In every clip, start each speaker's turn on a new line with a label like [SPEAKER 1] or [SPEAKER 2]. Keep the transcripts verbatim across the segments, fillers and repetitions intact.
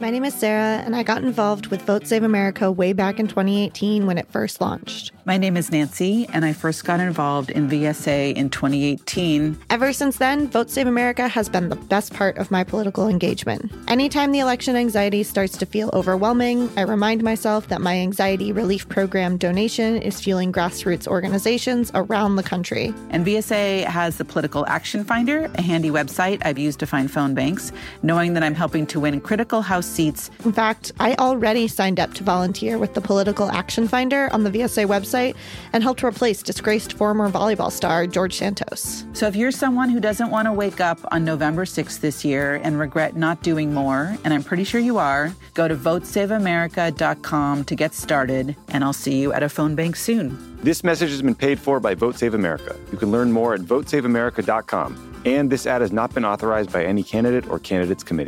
[SPEAKER 1] My name is Sarah, and I got involved with Vote Save America way back in twenty eighteen when it first launched.
[SPEAKER 2] My name is Nancy, and I first got involved in V S A in twenty eighteen.
[SPEAKER 1] Ever since then, Vote Save America has been the best part of my political engagement. Anytime the election anxiety starts to feel overwhelming, I remind myself that my anxiety relief program donation is fueling grassroots organizations around the country.
[SPEAKER 2] And V S A has the Political Action Finder, a handy website I've used to find phone banks, knowing that I'm helping to win critical House seats.
[SPEAKER 1] In fact, I already signed up to volunteer with the Political Action Finder on the V S A website and helped replace disgraced former volleyball star George Santos.
[SPEAKER 2] So if you're someone who doesn't want to wake up on November sixth this year and regret not doing more, and I'm pretty sure you are, go to vote save america dot com to get started, and I'll see you at a phone bank soon.
[SPEAKER 3] This message has been paid for by Vote Save America. You can learn more at vote save america dot com. And this ad has not been authorized by any candidate or candidates committee.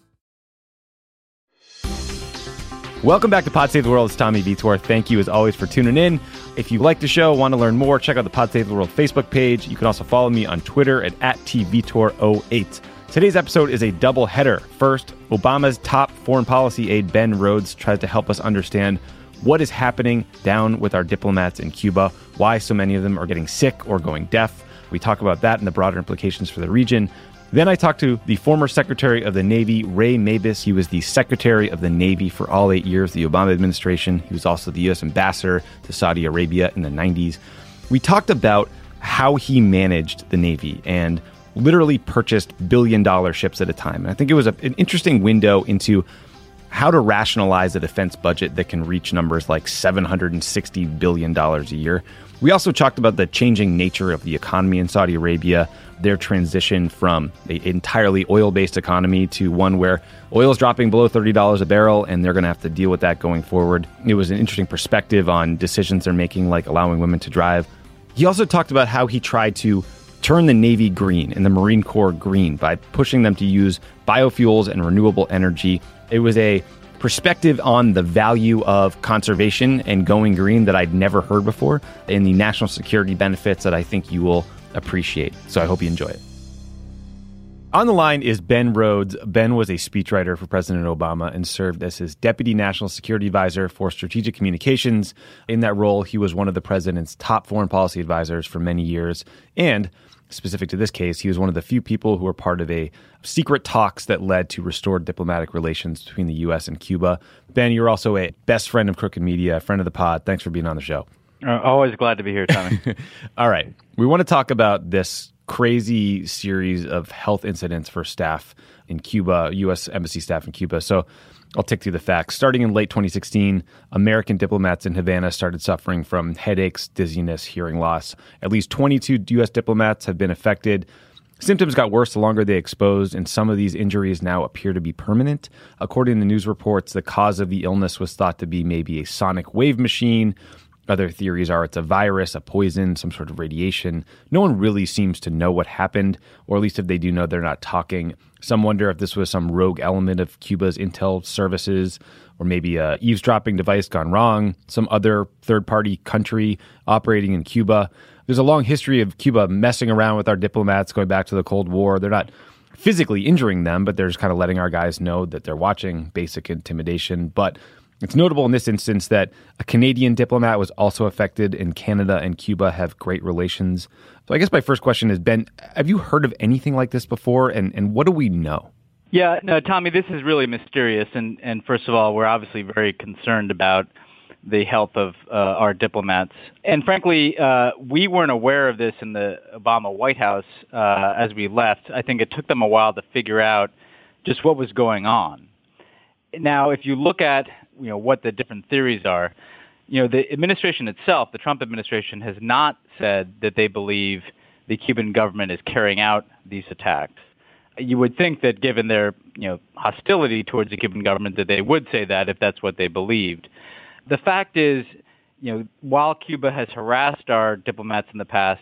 [SPEAKER 4] Welcome back to Pod Save the World. It's Tommy Beatsworth. Thank you, as always, for tuning in. If you like the show, want to learn more, check out the Pod Save the World Facebook page. You can also follow me on Twitter at, at T V Tor zero eight. Today's episode is a double header. First, Obama's top foreign policy aide, Ben Rhodes, tries to help us understand what is happening down with our diplomats in Cuba, why so many of them are getting sick or going deaf. We talk about that and the broader implications for the region. Then I talked to the former Secretary of the Navy, Ray Mabus. He was the Secretary of the Navy for all eight years, the Obama administration. He was also the U S ambassador to Saudi Arabia in the nineties. We talked about how he managed the Navy and literally purchased billion-dollar ships at a time. And I think it was a, an interesting window into how to rationalize a defense budget that can reach numbers like seven hundred sixty billion dollars a year. We also talked about the changing nature of the economy in Saudi Arabia, their transition from an entirely oil-based economy to one where oil is dropping below thirty dollars a barrel, and they're going to have to deal with that going forward. It was an interesting perspective on decisions they're making, like allowing women to drive. He also talked about how he tried to turn the Navy green and the Marine Corps green by pushing them to use biofuels and renewable energy. It was a perspective on the value of conservation and going green that I'd never heard before, and the national security benefits that I think you will appreciate. So I hope you enjoy it. On the line is Ben Rhodes. Ben was a speechwriter for President Obama and served as his Deputy National Security Advisor for Strategic Communications. In that role, he was one of the president's top foreign policy advisors for many years. And specific to this case, he was one of the few people who were part of a secret talks that led to restored diplomatic relations between the U S and Cuba. Ben, you're also a best friend of Crooked Media, a friend of the pod. Thanks for being on the show.
[SPEAKER 5] Uh, always glad to be here, Tommy.
[SPEAKER 4] All right. We want to talk about this crazy series of health incidents for staff in Cuba, U S embassy staff in Cuba. So I'll tick through the facts. Starting in late twenty sixteen, American diplomats in Havana started suffering from headaches, dizziness, hearing loss. At least twenty-two U S diplomats have been affected. Symptoms got worse the longer they exposed, and some of these injuries now appear to be permanent. According to news reports, the cause of the illness was thought to be maybe a sonic wave machine. Other theories are it's a virus, a poison, some sort of radiation. No one really seems to know what happened, or at least if they do know, they're not talking. Some wonder if this was some rogue element of Cuba's intel services, or maybe a eavesdropping device gone wrong, some other third-party country operating in Cuba. There's a long history of Cuba messing around with our diplomats going back to the Cold War. They're not physically injuring them, but they're just kind of letting our guys know that they're watching, basic intimidation. But it's notable in this instance that a Canadian diplomat was also affected, and Canada and Cuba have great relations. So I guess my first question is, Ben, have you heard of anything like this before, and, and what do we know?
[SPEAKER 5] Yeah, no, Tommy, this is really mysterious. And, and first of all, we're obviously very concerned about the health of uh, our diplomats. And frankly, uh, we weren't aware of this in the Obama White House uh, as we left. I think it took them a while to figure out just what was going on. Now, if you look at you know what the different theories are, you know the administration itself, the Trump administration, has not said that they believe the Cuban government is carrying out these attacks. You would think that given their you know hostility towards the Cuban government that they would say that if that's what they believed. The fact is, you know, while Cuba has harassed our diplomats in the past,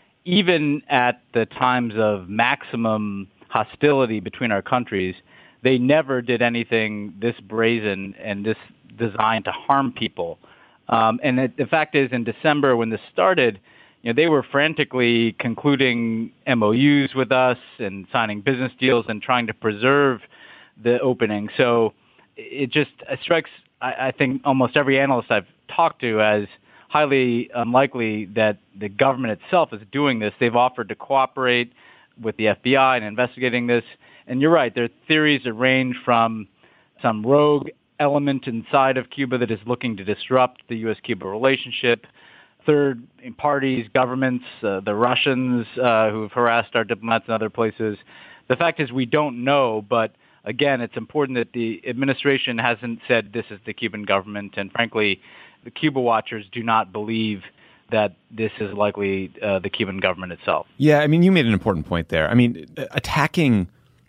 [SPEAKER 5] even at the times of maximum hostility between our countries, they never did anything this brazen and this designed to harm people. Um, and the, the fact is, in December, when this started, you know, they were frantically concluding M O Us with us and signing business deals and trying to preserve the opening. So it just strikes, I, I think, almost every analyst I've talked to as highly unlikely that the government itself is doing this. They've offered to cooperate with the F B I in investigating this. And you're right, their theories range from some rogue element inside of Cuba that is looking to disrupt the U S Cuba relationship, third parties, governments, uh, the Russians uh, who've harassed our diplomats in other places. The fact is we don't know, but again, it's important that the administration hasn't said this is the Cuban government, and frankly, the Cuba watchers do not believe that this is likely uh, the Cuban government itself.
[SPEAKER 4] Yeah, I mean, you made an important point there. I mean, attacking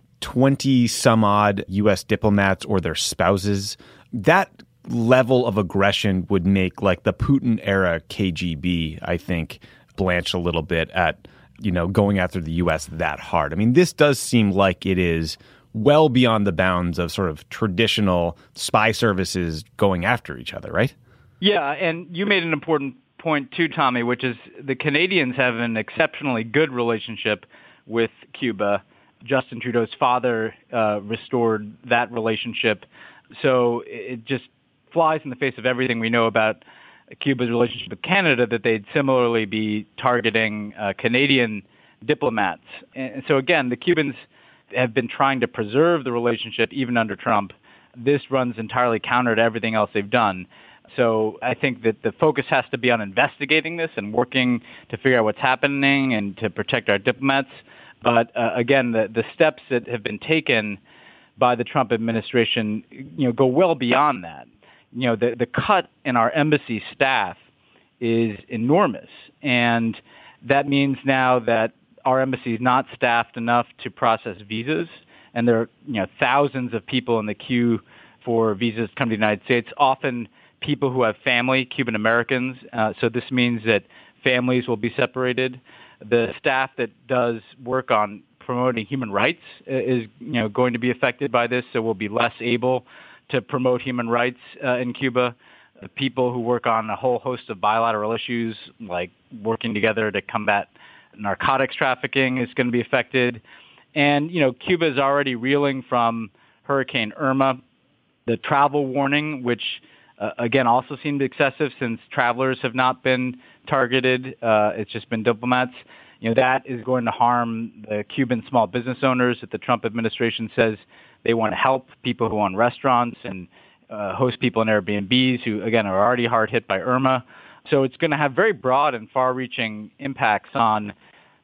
[SPEAKER 4] twenty some odd U S diplomats or their spouses, that level of aggression would make like the Putin era K G B, I think, blanch a little bit at, you know, going after the U S that hard. I mean, this does seem like it is well beyond the bounds of sort of traditional spy services going after each other, right?
[SPEAKER 5] Yeah, and you made an important point too, Tommy, which is the Canadians have an exceptionally good relationship with Cuba. Justin Trudeau's father uh, restored that relationship. So it just flies in the face of everything we know about Cuba's relationship with Canada that they'd similarly be targeting uh, Canadian diplomats. And so again, the Cubans have been trying to preserve the relationship even under Trump. This runs entirely counter to everything else they've done. So I think that the focus has to be on investigating this and working to figure out what's happening and to protect our diplomats. But uh, again, the, the steps that have been taken by the Trump administration, you know, go well beyond that. You know, the, the cut in our embassy staff is enormous. And that means now that our embassy is not staffed enough to process visas. And there are, you know, thousands of people in the queue for visas to come to the United States, often people who have family, Cuban Americans. Uh, so this means that families will be separated. The staff that does work on promoting human rights is, you know, going to be affected by this, so we'll be less able to promote human rights uh, in Cuba. The people who work on a whole host of bilateral issues, like working together to combat narcotics trafficking, is going to be affected. And, you know, Cuba is already reeling from Hurricane Irma. The travel warning, which Uh, again, also seemed excessive since travelers have not been targeted. Uh, it's just been diplomats. You know, that is going to harm the Cuban small business owners that the Trump administration says they want to help people who own restaurants and uh, host people in Airbnbs who, again, are already hard hit by Irma. So it's going to have very broad and far-reaching impacts on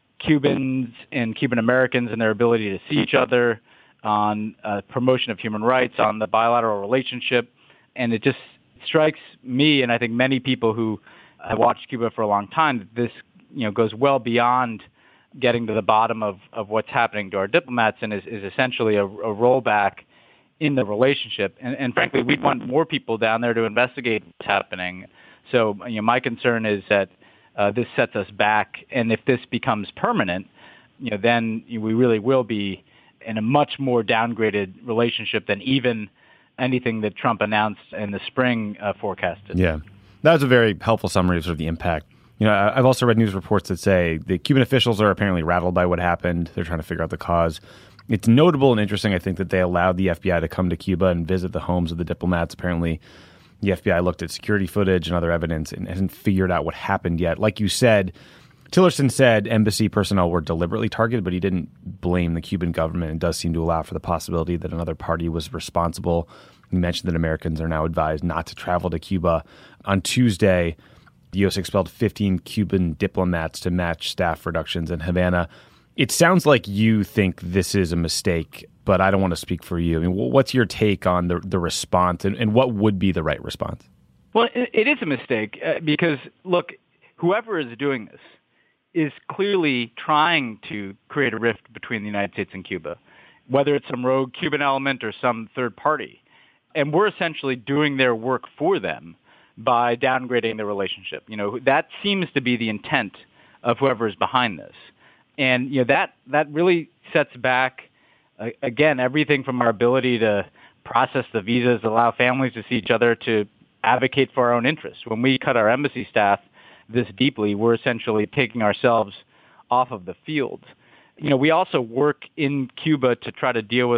[SPEAKER 5] Cubans and Cuban Americans and their ability to see each other, on uh, promotion of human rights, on the bilateral relationship. And it just strikes me, and I think many people who have watched Cuba for a long time, that this, you know, goes well beyond getting to the bottom of, of what's happening to our diplomats and is, is essentially a, a rollback in the relationship. And, and frankly, we'd want more people down there to investigate what's happening. So, you know, my concern is that uh, this sets us back, and if this becomes permanent, you know, then we really will be in a much more downgraded relationship than even anything that Trump announced in the spring uh, forecasted.
[SPEAKER 4] Yeah, that was a very helpful summary of sort of the impact. You know, I've also read news reports that say the Cuban officials are apparently rattled by what happened. They're trying to figure out the cause. It's notable and interesting, I think, that they allowed the F B I to come to Cuba and visit the homes of the diplomats. Apparently, the F B I looked at security footage and other evidence and hasn't figured out what happened yet. Like you said, Tillerson said embassy personnel were deliberately targeted, but he didn't blame the Cuban government and does seem to allow for the possibility that another party was responsible. He mentioned that Americans are now advised not to travel to Cuba. On Tuesday, the U S expelled fifteen Cuban diplomats to match staff reductions in Havana. It sounds like you think this is a mistake, but I don't want to speak for you. I mean, what's your take on the, the response, and, and what would be the right response?
[SPEAKER 5] Well, it, it is a mistake uh, because, look, whoever is doing this is clearly trying to create a rift between the United States and Cuba, whether it's some rogue Cuban element or some third party. And we're essentially doing their work for them by downgrading the relationship. You know, that seems to be the intent of whoever is behind this. And, you know, that, that really sets back, uh, again, everything from our ability to process the visas, allow families to see each other, to advocate for our own interests. When we cut our embassy staff this deeply, we're essentially taking ourselves off of the field. You know, we also work in Cuba to try to deal with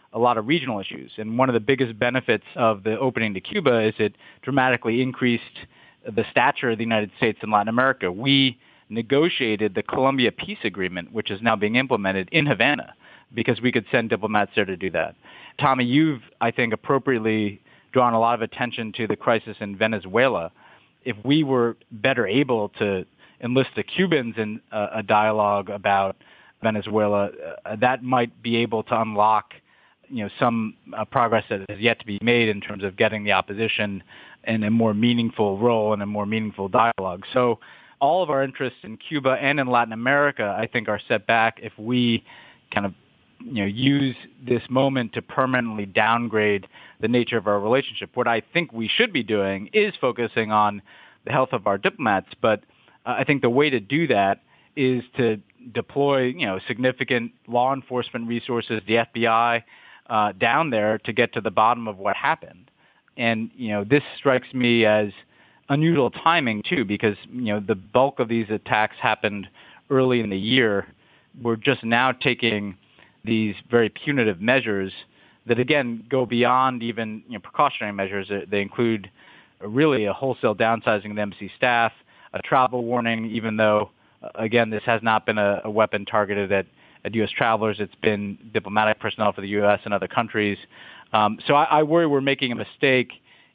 [SPEAKER 5] a lot of regional issues. And one of the biggest benefits of the opening to Cuba is it dramatically increased the stature of the United States in Latin America. We negotiated the Colombia Peace Agreement, which is now being implemented in Havana, because we could send diplomats there to do that. Tommy, you've, I think, appropriately drawn a lot of attention to the crisis in Venezuela. If we were better able to enlist the Cubans in uh, a dialogue about Venezuela, uh, that might be able to unlock, you know, some uh, progress that has yet to be made in terms of getting the opposition in a more meaningful role and a more meaningful dialogue. So all of our interests in Cuba and in Latin America, I think, are set back if we kind of, you know, use this moment to permanently downgrade the nature of our relationship. What I think we should be doing is focusing on the health of our diplomats, but uh, I think the way to do that is to deploy, you know, significant law enforcement resources, the F B I, uh, down there to get to the bottom of what happened. And, you know, this strikes me as unusual timing, too, because, you know, the bulk of these attacks happened early in the year. We're just now taking these very punitive measures that, again, go beyond even, you know, precautionary measures. They include really a wholesale downsizing of the embassy staff, a travel warning, even though, again, this has not been a, a weapon targeted at, at U S travelers. It's been diplomatic personnel for the U S and other countries. Um, so I, I worry we're making a mistake.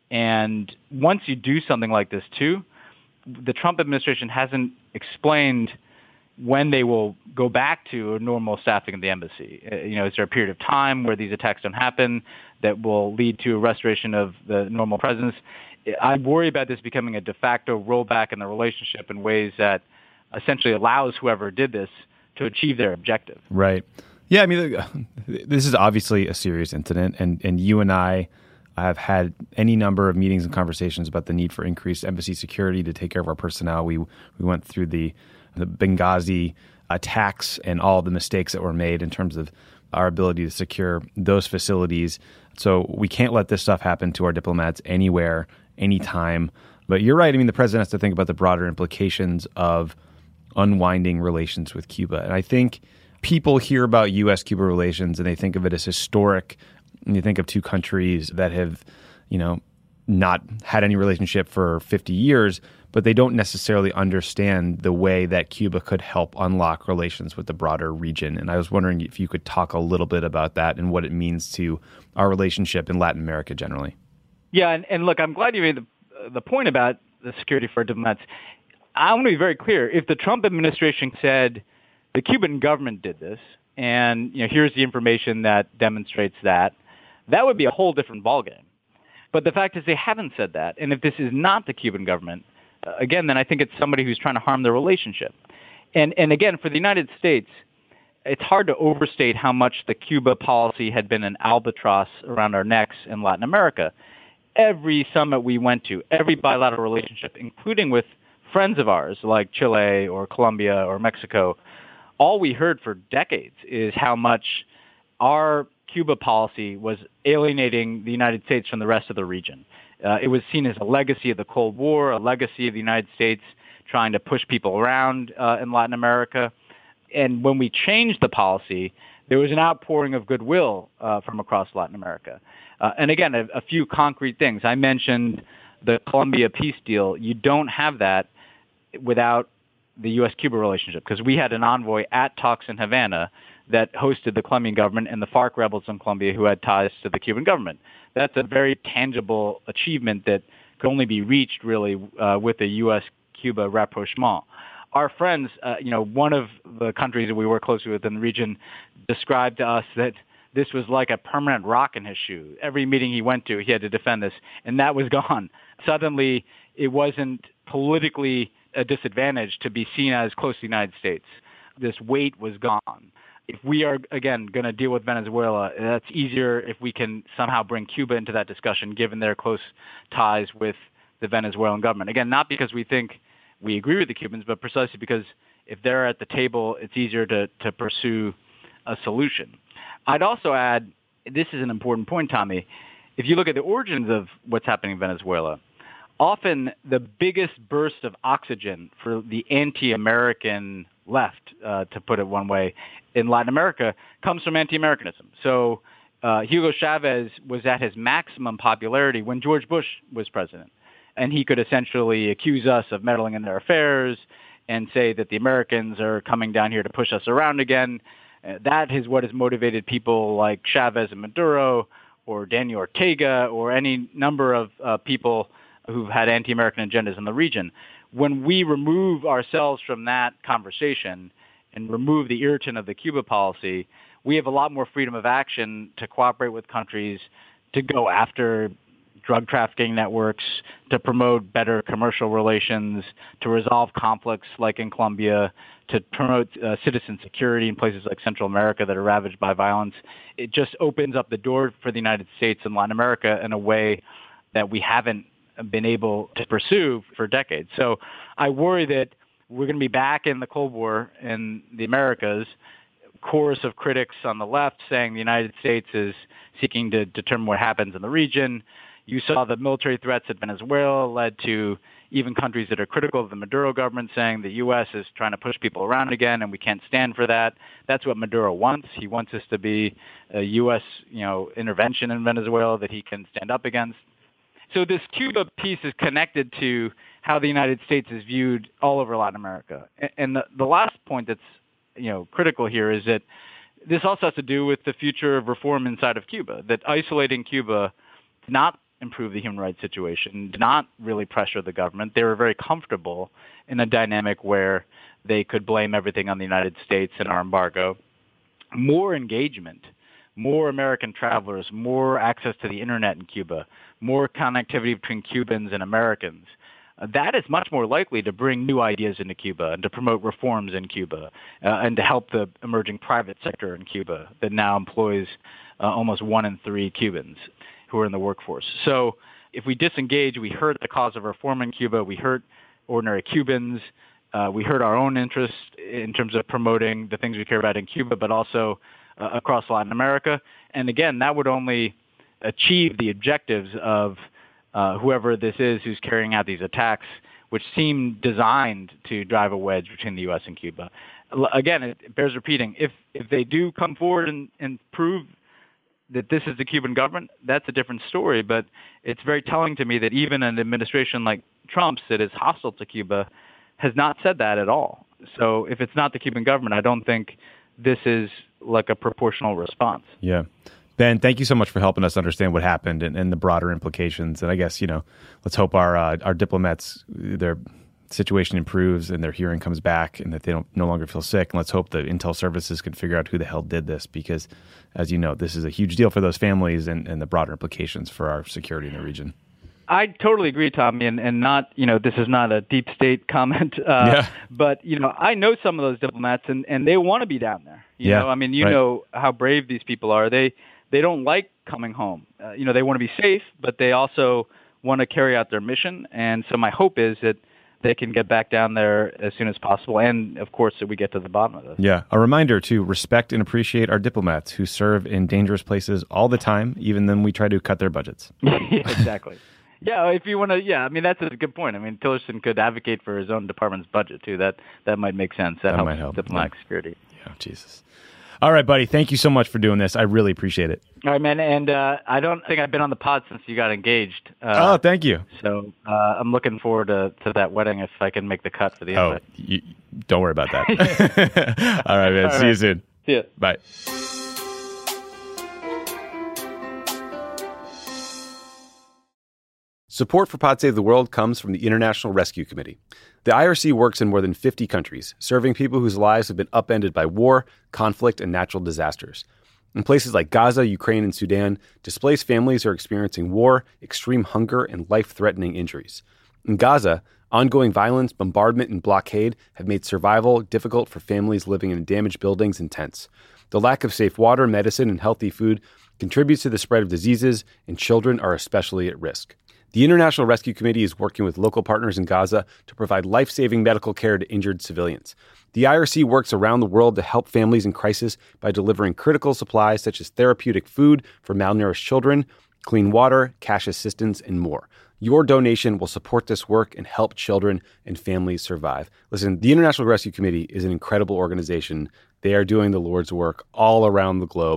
[SPEAKER 5] And once you do something like this, too, the Trump administration hasn't explained when they will go back to a normal staffing of the embassy. Uh, you know, is there a period of time where these attacks don't happen that will lead to a restoration of the normal presence? I worry about this becoming a de facto rollback in the relationship in ways that essentially allows whoever did this to achieve their objective.
[SPEAKER 4] Right. Yeah, I mean, this is obviously a serious incident, and, and you and I have had any number of meetings and conversations about the need for increased embassy security to take care of our personnel. We we went through the, the Benghazi attacks and all the mistakes that were made in terms of our ability to secure those facilities. So we can't let this stuff happen to our diplomats anywhere, anytime. But you're right. I mean, the president has to think about the broader implications of unwinding relations with Cuba. And I think people hear about U S Cuba relations and they think of it as historic. And you think of two countries that have, you know, not had any relationship for fifty years, but they don't necessarily understand the way that Cuba could help unlock relations with the broader region. And I was wondering if you could talk a little bit about that and what it means to our relationship in Latin America generally.
[SPEAKER 5] Yeah, and, and look, I'm glad you made the, the point about the security for diplomats. I want to be very clear. If the Trump administration said the Cuban government did this, and, you know, here's the information that demonstrates that, that would be a whole different ballgame. But the fact is they haven't said that. And if this is not the Cuban government, uh, again, then I think it's somebody who's trying to harm the relationship. And, and again, for the United States, it's hard to overstate how much the Cuba policy had been an albatross around our necks in Latin America. Every summit we went to, every bilateral relationship, including with friends of ours like Chile or Colombia or Mexico, all we heard for decades is how much our Cuba policy was alienating the United States from the rest of the region. Uh, it was seen as a legacy of the Cold War, a legacy of the United States trying to push people around uh, in Latin America. And when we changed the policy, there was an outpouring of goodwill uh, from across Latin America. Uh, and again, a, a few concrete things. I mentioned the Colombia peace deal. You don't have that without the U S Cuba relationship, because we had an envoy at talks in Havana that hosted the Colombian government and the FARC rebels in Colombia who had ties to the Cuban government. That's a very tangible achievement that could only be reached, really, uh, with a U S Cuba rapprochement. Our friends, uh, you know, one of the countries that we work closely with in the region described to us that this was like a permanent rock in his shoe. Every meeting he went to, he had to defend this, and that was gone. Suddenly, it wasn't politically a disadvantage to be seen as close to the United States. This weight was gone. If we are, again, going to deal with Venezuela, that's easier if we can somehow bring Cuba into that discussion, given their close ties with the Venezuelan government. Again, not because we think we agree with the Cubans, but precisely because if they're at the table, it's easier to, to pursue a solution. I'd also add, this is an important point, Tommy. If you look at the origins of what's happening in Venezuela, often the biggest burst of oxygen for the anti-American left, uh, to put it one way, in Latin America comes from anti-Americanism. So uh, Hugo Chavez was at his maximum popularity when George Bush was president. And he could essentially accuse us of meddling in their affairs and say that the Americans are coming down here to push us around again. Uh, that is what has motivated people like Chavez and Maduro or Daniel Ortega or any number of uh, people who've had anti-American agendas in the region. When we remove ourselves from that conversation and remove the irritant of the Cuba policy, we have a lot more freedom of action to cooperate with countries, to go after drug trafficking networks, to promote better commercial relations, to resolve conflicts like in Colombia, to promote uh, citizen security in places like Central America that are ravaged by violence. It just opens up the door for the United States and Latin America in a way that we haven't been able to pursue for decades. So I worry that we're going to be back in the Cold War in the Americas, chorus of critics on the left saying the United States is seeking to determine what happens in the region. You saw the military threats at Venezuela led to even countries that are critical of the Maduro government saying the U S is trying to push people around again, and we can't stand for that. That's what Maduro wants. He wants us to be a U S, you know, intervention in Venezuela that he can stand up against. So this Cuba piece is connected to how the United States is viewed all over Latin America. And the, the last point that's, you know, critical here is that this also has to do with the future of reform inside of Cuba, that isolating Cuba did not improve the human rights situation, did not really pressure the government. They were very comfortable in a dynamic where they could blame everything on the United States and our embargo. More engagement, more American travelers, more access to the internet in Cuba, more connectivity between Cubans and Americans. Uh, that is much more likely to bring new ideas into Cuba and to promote reforms in Cuba uh, and to help the emerging private sector in Cuba that now employs uh, almost one in three Cubans who are in the workforce. So if we disengage, we hurt the cause of reform in Cuba, we hurt ordinary Cubans, uh, we hurt our own interests in terms of promoting the things we care about in Cuba, but also uh, across Latin America. And again, that would only achieve the objectives of uh, whoever this is who's carrying out these attacks, which seem designed to drive a wedge between the U S and Cuba. L- again, it bears repeating, if if they do come forward and, and prove that this is the Cuban government, that's a different story. But it's very telling to me that even an administration like Trump's that is hostile to Cuba has not said that at all. So if it's not the Cuban government, I don't think this is like a proportional response.
[SPEAKER 4] Yeah. Ben, thank you so much for helping us understand what happened and, and the broader implications. And I guess, you know, let's hope our uh, our diplomats, their situation improves and their hearing comes back and that they don't no longer feel sick. And let's hope the intel services can figure out who the hell did this, because, as you know, this is a huge deal for those families and, and the broader implications for our security in the region.
[SPEAKER 5] I totally agree, Tommy, and, and not, you know, this is not a deep state comment, uh,
[SPEAKER 4] yeah.
[SPEAKER 5] but, you know, I know some of those diplomats and, and they want to be down there. You
[SPEAKER 4] yeah,
[SPEAKER 5] know, I mean, you
[SPEAKER 4] right.
[SPEAKER 5] know how brave these people are. They they don't like coming home. Uh, you know, they want to be safe, but they also want to carry out their mission. And so my hope is that they can get back down there as soon as possible. And, of course, that we get to the bottom of this.
[SPEAKER 4] Yeah. A reminder to respect and appreciate our diplomats who serve in dangerous places all the time, even when we try to cut their budgets.
[SPEAKER 5] Yeah, exactly. Yeah, if you want to, yeah, I mean, that's a good point. I mean, Tillerson could advocate for his own department's budget, too. That that might make sense. That,
[SPEAKER 4] that
[SPEAKER 5] helps
[SPEAKER 4] might help.
[SPEAKER 5] diplomatic
[SPEAKER 4] yeah.
[SPEAKER 5] security.
[SPEAKER 4] Yeah, Jesus. All right, buddy. Thank you so much for doing this. I really appreciate it.
[SPEAKER 5] All right, man. And uh, I don't think I've been on the pod since you got engaged. Uh,
[SPEAKER 4] oh, thank you.
[SPEAKER 5] So uh, I'm looking forward to, to that wedding if I can make the cut for the
[SPEAKER 4] oh,
[SPEAKER 5] invite.
[SPEAKER 4] You, don't worry about that. All right, man.
[SPEAKER 5] All
[SPEAKER 4] See
[SPEAKER 5] right.
[SPEAKER 4] you soon.
[SPEAKER 5] See ya.
[SPEAKER 4] Bye. Support for Pod Save the World comes from the International Rescue Committee. The I R C works in more than fifty countries, serving people whose lives have been upended by war, conflict, and natural disasters. In places like Gaza, Ukraine, and Sudan, displaced families are experiencing war, extreme hunger, and life-threatening injuries. In Gaza, ongoing violence, bombardment, and blockade have made survival difficult for families living in damaged buildings and tents. The lack of safe water, medicine, and healthy food contributes to the spread of diseases, and children are especially at risk. The International Rescue Committee is working with local partners in Gaza to provide life-saving medical care to injured civilians. The I R C works around the world to help families in crisis by delivering critical supplies such as therapeutic food for malnourished children, clean water, cash assistance, and more. Your donation will support this work and help children and families survive. Listen, the International Rescue Committee is an incredible organization. They are doing the Lord's work all around the globe.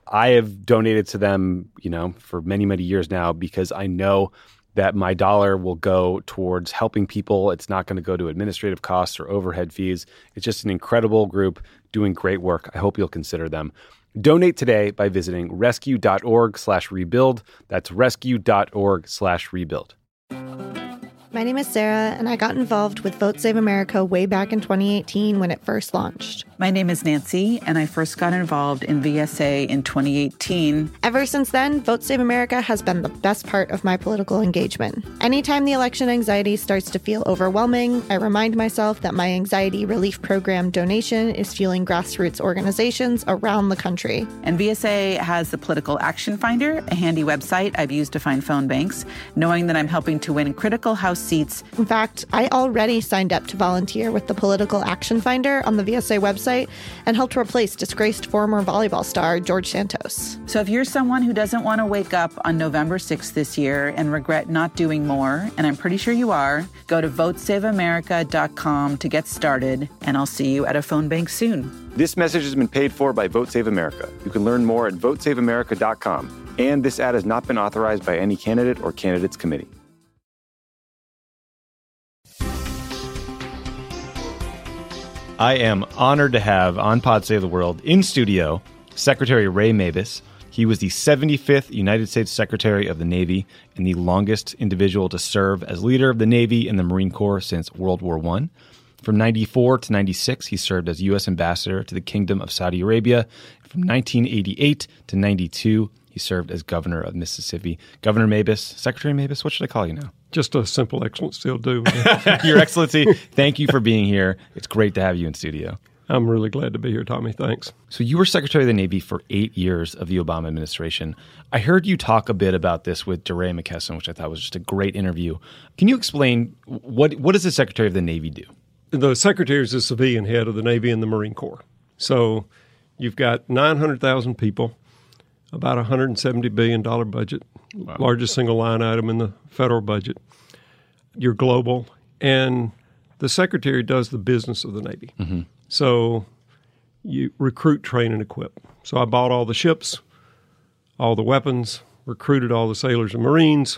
[SPEAKER 3] I have donated to them, you know, for many, many years now because I know that my dollar will go towards helping people. It's not going to go to administrative costs or overhead fees. It's just an incredible group doing great work. I hope you'll consider them. Donate today by visiting rescue.org slash rebuild. That's rescue.org slash rebuild.
[SPEAKER 1] My name is Sarah, and I got involved with Vote Save America way back in twenty eighteen when it first launched.
[SPEAKER 2] My name is Nancy, and I first got involved in V S A in twenty eighteen.
[SPEAKER 1] Ever since then, Vote Save America has been the best part of my political engagement. Anytime the election anxiety starts to feel overwhelming, I remind myself that my anxiety relief program donation is fueling grassroots organizations around the country.
[SPEAKER 2] And V S A has the Political Action Finder, a handy website I've used to find phone banks, knowing that I'm helping to win critical House seats.
[SPEAKER 1] In fact, I already signed up to volunteer with the Political Action Finder on the V S A website and helped replace disgraced former volleyball star George Santos.
[SPEAKER 2] So if you're someone who doesn't want to wake up on November sixth this year and regret not doing more, and I'm pretty sure you are, go to vote save america dot com to get started, and I'll see you at a phone bank soon.
[SPEAKER 3] This message has been paid for by Vote Save America. You can learn more at vote save america dot com. And this ad has not been authorized by any candidate or candidates committee.
[SPEAKER 4] I am honored to have on Pod Save the World in studio Secretary Ray Mabus. He was the seventy-fifth United States Secretary of the Navy and the longest individual to serve as leader of the Navy and the Marine Corps since World War One. From ninety-four to ninety-six, he served as U S Ambassador to the Kingdom of Saudi Arabia. From nineteen eighty-eight to ninety-two, he served as Governor of Mississippi. Governor Mabus, Secretary Mabus, what should I call you now?
[SPEAKER 6] Just a simple excellency will do.
[SPEAKER 4] Your Excellency, thank you for being here. It's great to have you in studio.
[SPEAKER 6] I'm really glad to be here, Tommy. Thanks.
[SPEAKER 4] So you were Secretary of the Navy for eight years of the Obama administration. I heard you talk a bit about this with DeRay McKesson, which I thought was just a great interview. Can you explain what what does the Secretary of the Navy do?
[SPEAKER 6] The Secretary is the civilian head of the Navy and the Marine Corps. So you've got nine hundred thousand people, about a one hundred seventy billion dollars budget, wow. Largest single line item in the federal budget. You're global, and the Secretary does the business of the Navy. Mm-hmm. So you recruit, train, and equip. So I bought all the ships, all the weapons, recruited all the sailors and Marines,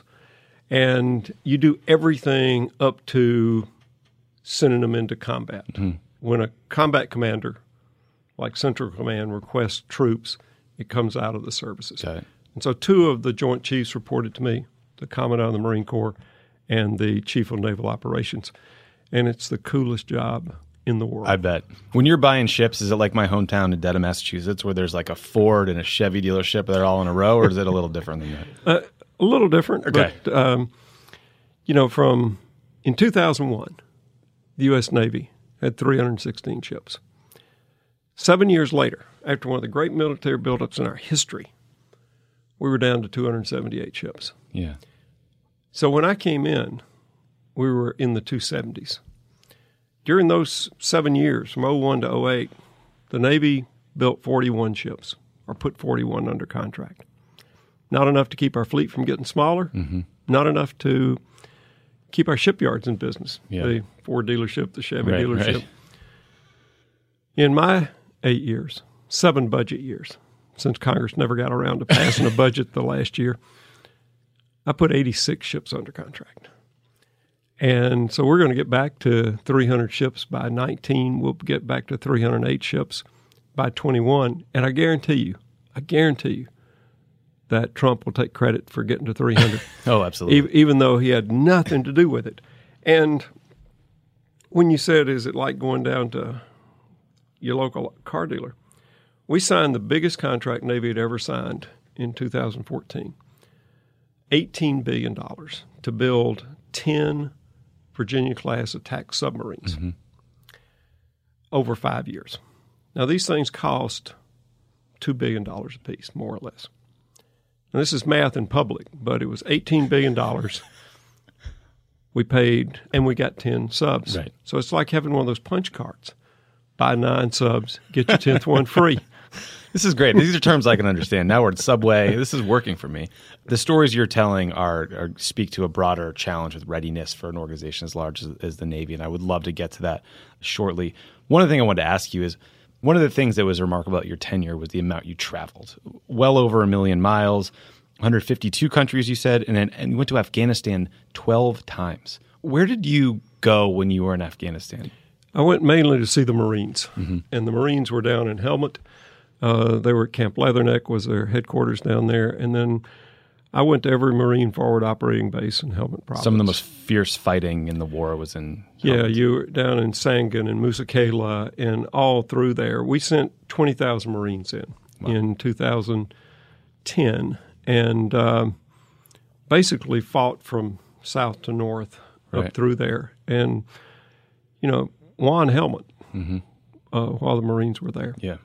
[SPEAKER 6] and you do everything up to sending them into combat. Mm-hmm. When a combat commander, like Central Command, requests troops, it comes out of the services.
[SPEAKER 4] Okay.
[SPEAKER 6] And so two of the Joint Chiefs reported to me, the Commandant of the Marine Corps and the Chief of Naval Operations. And it's the coolest job in the world.
[SPEAKER 4] I bet. When you're buying ships, is it like my hometown in Dedham, Massachusetts, where there's like a Ford and a Chevy dealership, they're all in a row, or is it a little different than that?
[SPEAKER 6] Uh, a little different.
[SPEAKER 4] Okay.
[SPEAKER 6] But, um, you know, from in two thousand one, the U S Navy had three hundred sixteen ships. Seven years later, after one of the great military buildups in our history, we were down to two hundred seventy-eight ships.
[SPEAKER 4] Yeah.
[SPEAKER 6] So when I came in, we were in the two seventies. During those seven years, from oh one to oh eight, the Navy built forty-one ships, or put forty-one under contract. Not enough to keep our fleet from getting smaller, mm-hmm. Not enough to keep our shipyards in business, yeah. The Ford dealership, the Chevy
[SPEAKER 4] right,
[SPEAKER 6] dealership.
[SPEAKER 4] Right.
[SPEAKER 6] In my eight years, seven budget years, since Congress never got around to passing a budget the last year, I put eighty-six ships under contract. And so we're going to get back to three hundred ships by nineteen. We'll get back to three hundred eight ships by twenty-one. And I guarantee you, I guarantee you that Trump will take credit for getting to three hundred.
[SPEAKER 4] Oh, absolutely.
[SPEAKER 6] E- even though he had nothing to do with it. And when you said, is it like going down to your local car dealer? We signed the biggest contract Navy had ever signed in two thousand fourteen. eighteen billion dollars to build ten Virginia-class attack submarines mm-hmm. over five years. Now, these things cost two billion dollars apiece, more or less. Now, this is math in public, but it was eighteen billion dollars. We paid, and we got ten subs.
[SPEAKER 4] Right.
[SPEAKER 6] So it's like having one of those punch cards. Buy nine subs, get your tenth one free.
[SPEAKER 4] This is great. These are terms I can understand. Now we're at Subway. This is working for me. The stories you're telling are, are speak to a broader challenge with readiness for an organization as large as, as the Navy, and I would love to get to that shortly. One other thing I wanted to ask you is, One of the things that was remarkable about your tenure was the amount you traveled. Well over a million miles, one hundred fifty-two countries, you said, and then and you went to Afghanistan twelve times. Where did you go when you were in Afghanistan?
[SPEAKER 6] I went mainly to see the Marines,
[SPEAKER 4] mm-hmm.
[SPEAKER 6] and the Marines were down in Helmand. Uh, they were at Camp Leatherneck, was their headquarters down there, and then I went to every Marine forward operating base in Helmand Province.
[SPEAKER 4] Some of the most fierce fighting in the war was in Helmand.
[SPEAKER 6] Yeah, you were down in Sangin and Musa Kela and all through there. We sent twenty thousand Marines in wow. in two thousand ten and um, basically fought from south to north
[SPEAKER 4] right.
[SPEAKER 6] up through there. And, you know, won Helmand
[SPEAKER 4] mm-hmm.
[SPEAKER 6] uh, while the Marines were there.
[SPEAKER 4] Yeah.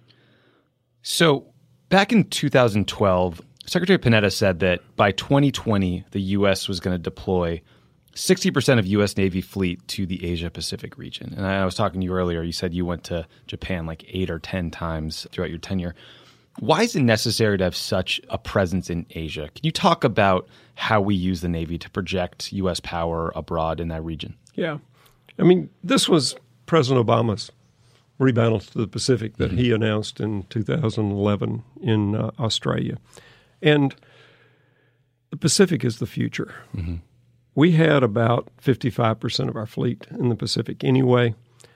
[SPEAKER 4] So back in two thousand twelve, Secretary Panetta said that by twenty twenty, the U S was going to deploy sixty percent of U S Navy fleet to the Asia-Pacific region. And I was talking to you earlier. You said you went to Japan like eight or ten times throughout your tenure. Why is it necessary to have such a presence in Asia? Can you talk about how we use the Navy to project U S power abroad in that region?
[SPEAKER 6] Yeah. I mean, this was President Obama's rebalance to the Pacific that mm-hmm. he announced in two thousand eleven in uh, Australia. And the Pacific is the future.
[SPEAKER 4] Mm-hmm.
[SPEAKER 6] We had about fifty-five percent of our fleet in the Pacific anyway,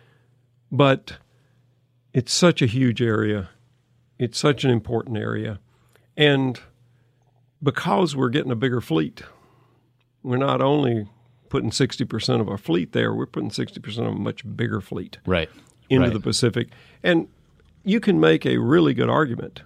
[SPEAKER 6] but it's such a huge area. It's such an important area. And because we're getting a bigger fleet, we're not only putting sixty percent of our fleet there, we're putting sixty percent of a much bigger fleet
[SPEAKER 4] right.
[SPEAKER 6] into
[SPEAKER 4] right.
[SPEAKER 6] the Pacific. And you can make a really good argument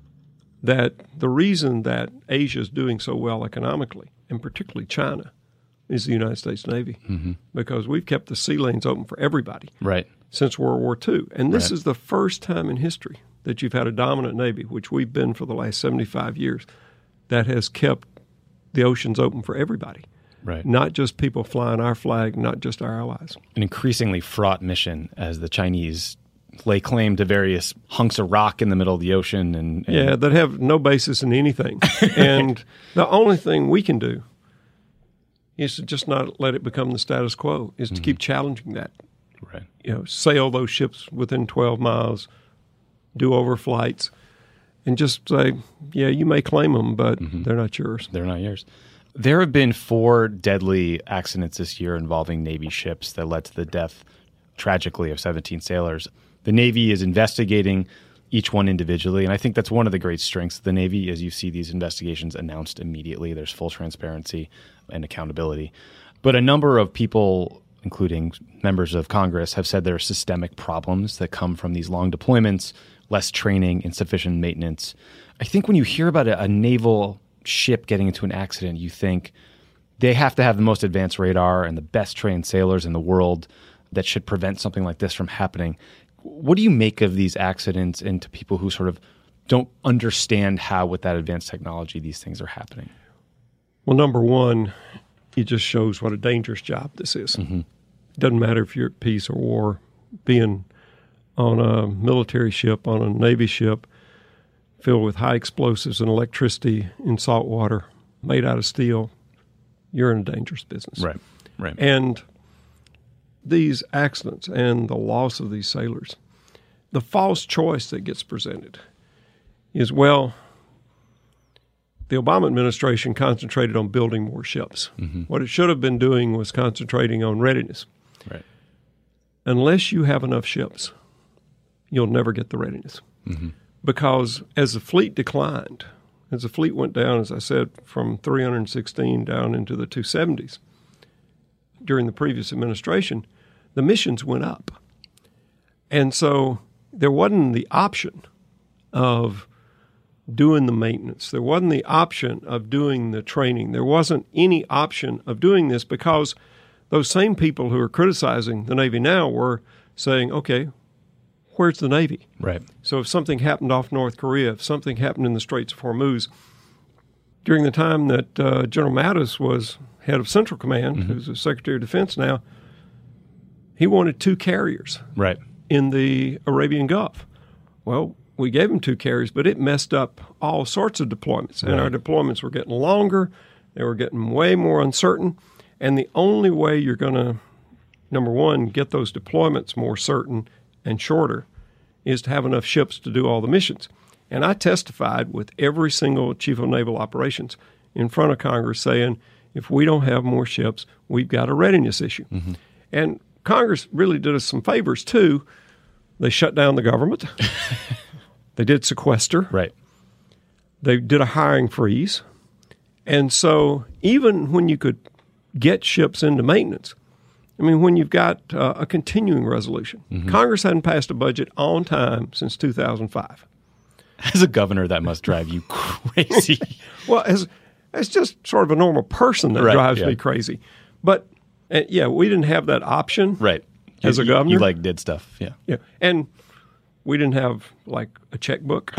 [SPEAKER 6] that the reason that Asia is doing so well economically, and particularly China, is the United States Navy,
[SPEAKER 4] mm-hmm.
[SPEAKER 6] because we've kept the sea lanes open for everybody
[SPEAKER 4] right.
[SPEAKER 6] since World War Two. And this
[SPEAKER 4] right.
[SPEAKER 6] is the first time in history that you've had a dominant Navy, which we've been for the last seventy-five years, that has kept the oceans open for everybody.
[SPEAKER 4] Right.
[SPEAKER 6] Not just people flying our flag, not just our allies.
[SPEAKER 4] An increasingly fraught mission as the Chinese lay claim to various hunks of rock in the middle of the ocean. and, and
[SPEAKER 6] Yeah, that have no basis in anything. And the only thing we can do is to just not let it become the status quo, is to
[SPEAKER 4] mm-hmm.
[SPEAKER 6] keep challenging that.
[SPEAKER 4] Right.
[SPEAKER 6] You know, sail those ships within twelve miles, do overflights, and just say, yeah, you may claim them, but mm-hmm. they're not yours.
[SPEAKER 4] They're not yours. There have been four deadly accidents this year involving Navy ships that led to the death, tragically, of seventeen sailors. The Navy is investigating each one individually, and I think that's one of the great strengths of the Navy is you see these investigations announced immediately. There's full transparency and accountability. But a number of people, including members of Congress, have said there are systemic problems that come from these long deployments, less training, insufficient maintenance. I think when you hear about a, a naval ship getting into an accident, you think they have to have the most advanced radar and the best trained sailors in the world that should prevent something like this from happening. What do you make of these accidents and to people who sort of don't understand how, with that advanced technology, these things are happening?
[SPEAKER 6] Well, number one, it just shows what a dangerous job this is.
[SPEAKER 4] Mm-hmm.
[SPEAKER 6] It doesn't matter if you're at peace or war. Being on a military ship, on a Navy ship, filled with high explosives and electricity in salt water, made out of steel, you're in a dangerous business.
[SPEAKER 4] Right, right.
[SPEAKER 6] And these accidents and the loss of these sailors, the false choice that gets presented is, well, the Obama administration concentrated on building more ships.
[SPEAKER 4] Mm-hmm.
[SPEAKER 6] What it should have been doing was concentrating on readiness.
[SPEAKER 4] Right.
[SPEAKER 6] Unless you have enough ships, you'll never get the readiness.
[SPEAKER 4] Mm-hmm.
[SPEAKER 6] Because as the fleet declined, as the fleet went down, as I said, from three hundred sixteen down into the two seventies, during the previous administration, the missions went up. And so there wasn't the option of doing the maintenance. There wasn't the option of doing the training. There wasn't any option of doing this because those same people who are criticizing the Navy now were saying, okay, where's the Navy?
[SPEAKER 4] Right.
[SPEAKER 6] So if something happened off North Korea, if something happened in the Straits of Hormuz, during the time that uh, General Mattis was head of Central Command, mm-hmm. who's the Secretary of Defense now, he wanted two carriers
[SPEAKER 4] right.
[SPEAKER 6] in the Arabian Gulf. Well, we gave him two carriers, but it messed up all sorts of deployments. And
[SPEAKER 4] right.
[SPEAKER 6] our deployments were getting longer. They were getting way more uncertain. And the only way you're going to, number one, get those deployments more certain and shorter is to have enough ships to do all the missions. And I testified with every single chief of naval operations in front of Congress saying, if we don't have more ships, we've got a readiness issue. Mm-hmm. And Congress really did us some favors, too. They shut down the government. They did sequester.
[SPEAKER 4] Right.
[SPEAKER 6] They did a hiring freeze. And so even when you could get ships into maintenance, I mean, when you've got uh, a continuing resolution, mm-hmm. Congress hadn't passed a budget on time since two thousand five.
[SPEAKER 4] As a governor, that must drive you crazy.
[SPEAKER 6] Well, as as just sort of a normal person, that
[SPEAKER 4] right,
[SPEAKER 6] drives
[SPEAKER 4] yeah.
[SPEAKER 6] me crazy. But, uh, yeah, we didn't have that option
[SPEAKER 4] right.
[SPEAKER 6] as
[SPEAKER 4] you,
[SPEAKER 6] a governor.
[SPEAKER 4] You, like, did stuff, yeah.
[SPEAKER 6] Yeah, and we didn't have, like, a checkbook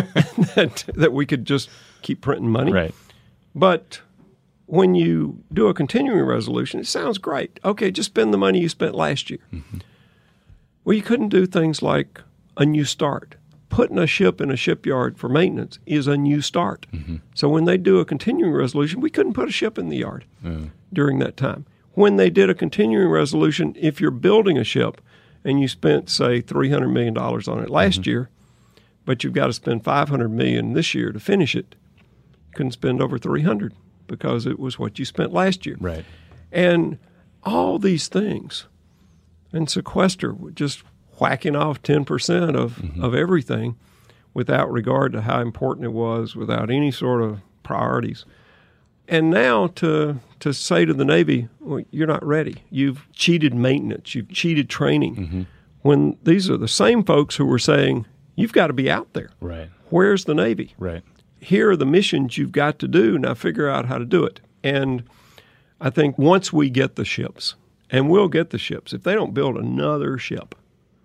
[SPEAKER 6] that, that we could just keep printing money.
[SPEAKER 4] Right.
[SPEAKER 6] But when you do a continuing resolution, it sounds great. Okay, just spend the money you spent last year. Mm-hmm. Well, you couldn't do things like a new start. Putting a ship in a shipyard for maintenance is a new start. Mm-hmm. So when they do a continuing resolution, we couldn't put a ship in the yard mm. during that time. When they did a continuing resolution, if you're building a ship and you spent, say, three hundred million dollars on it last mm-hmm. year, but you've got to spend five hundred million dollars this year to finish it, you couldn't spend over three hundred dollars because it was what you spent last year.
[SPEAKER 4] Right.
[SPEAKER 6] And all these things, and sequester, just whacking off ten percent of, mm-hmm. of everything without regard to how important it was, without any sort of priorities. And now to to say to the Navy, well, you're not ready. You've cheated maintenance. You've cheated training. Mm-hmm. When these are the same folks who were saying, you've got to be out there.
[SPEAKER 4] Right.
[SPEAKER 6] Where's the Navy?
[SPEAKER 4] Right.
[SPEAKER 6] Here are the missions you've got to do. Now figure out how to do it. And I think once we get the ships, and we'll get the ships, if they don't build another ship,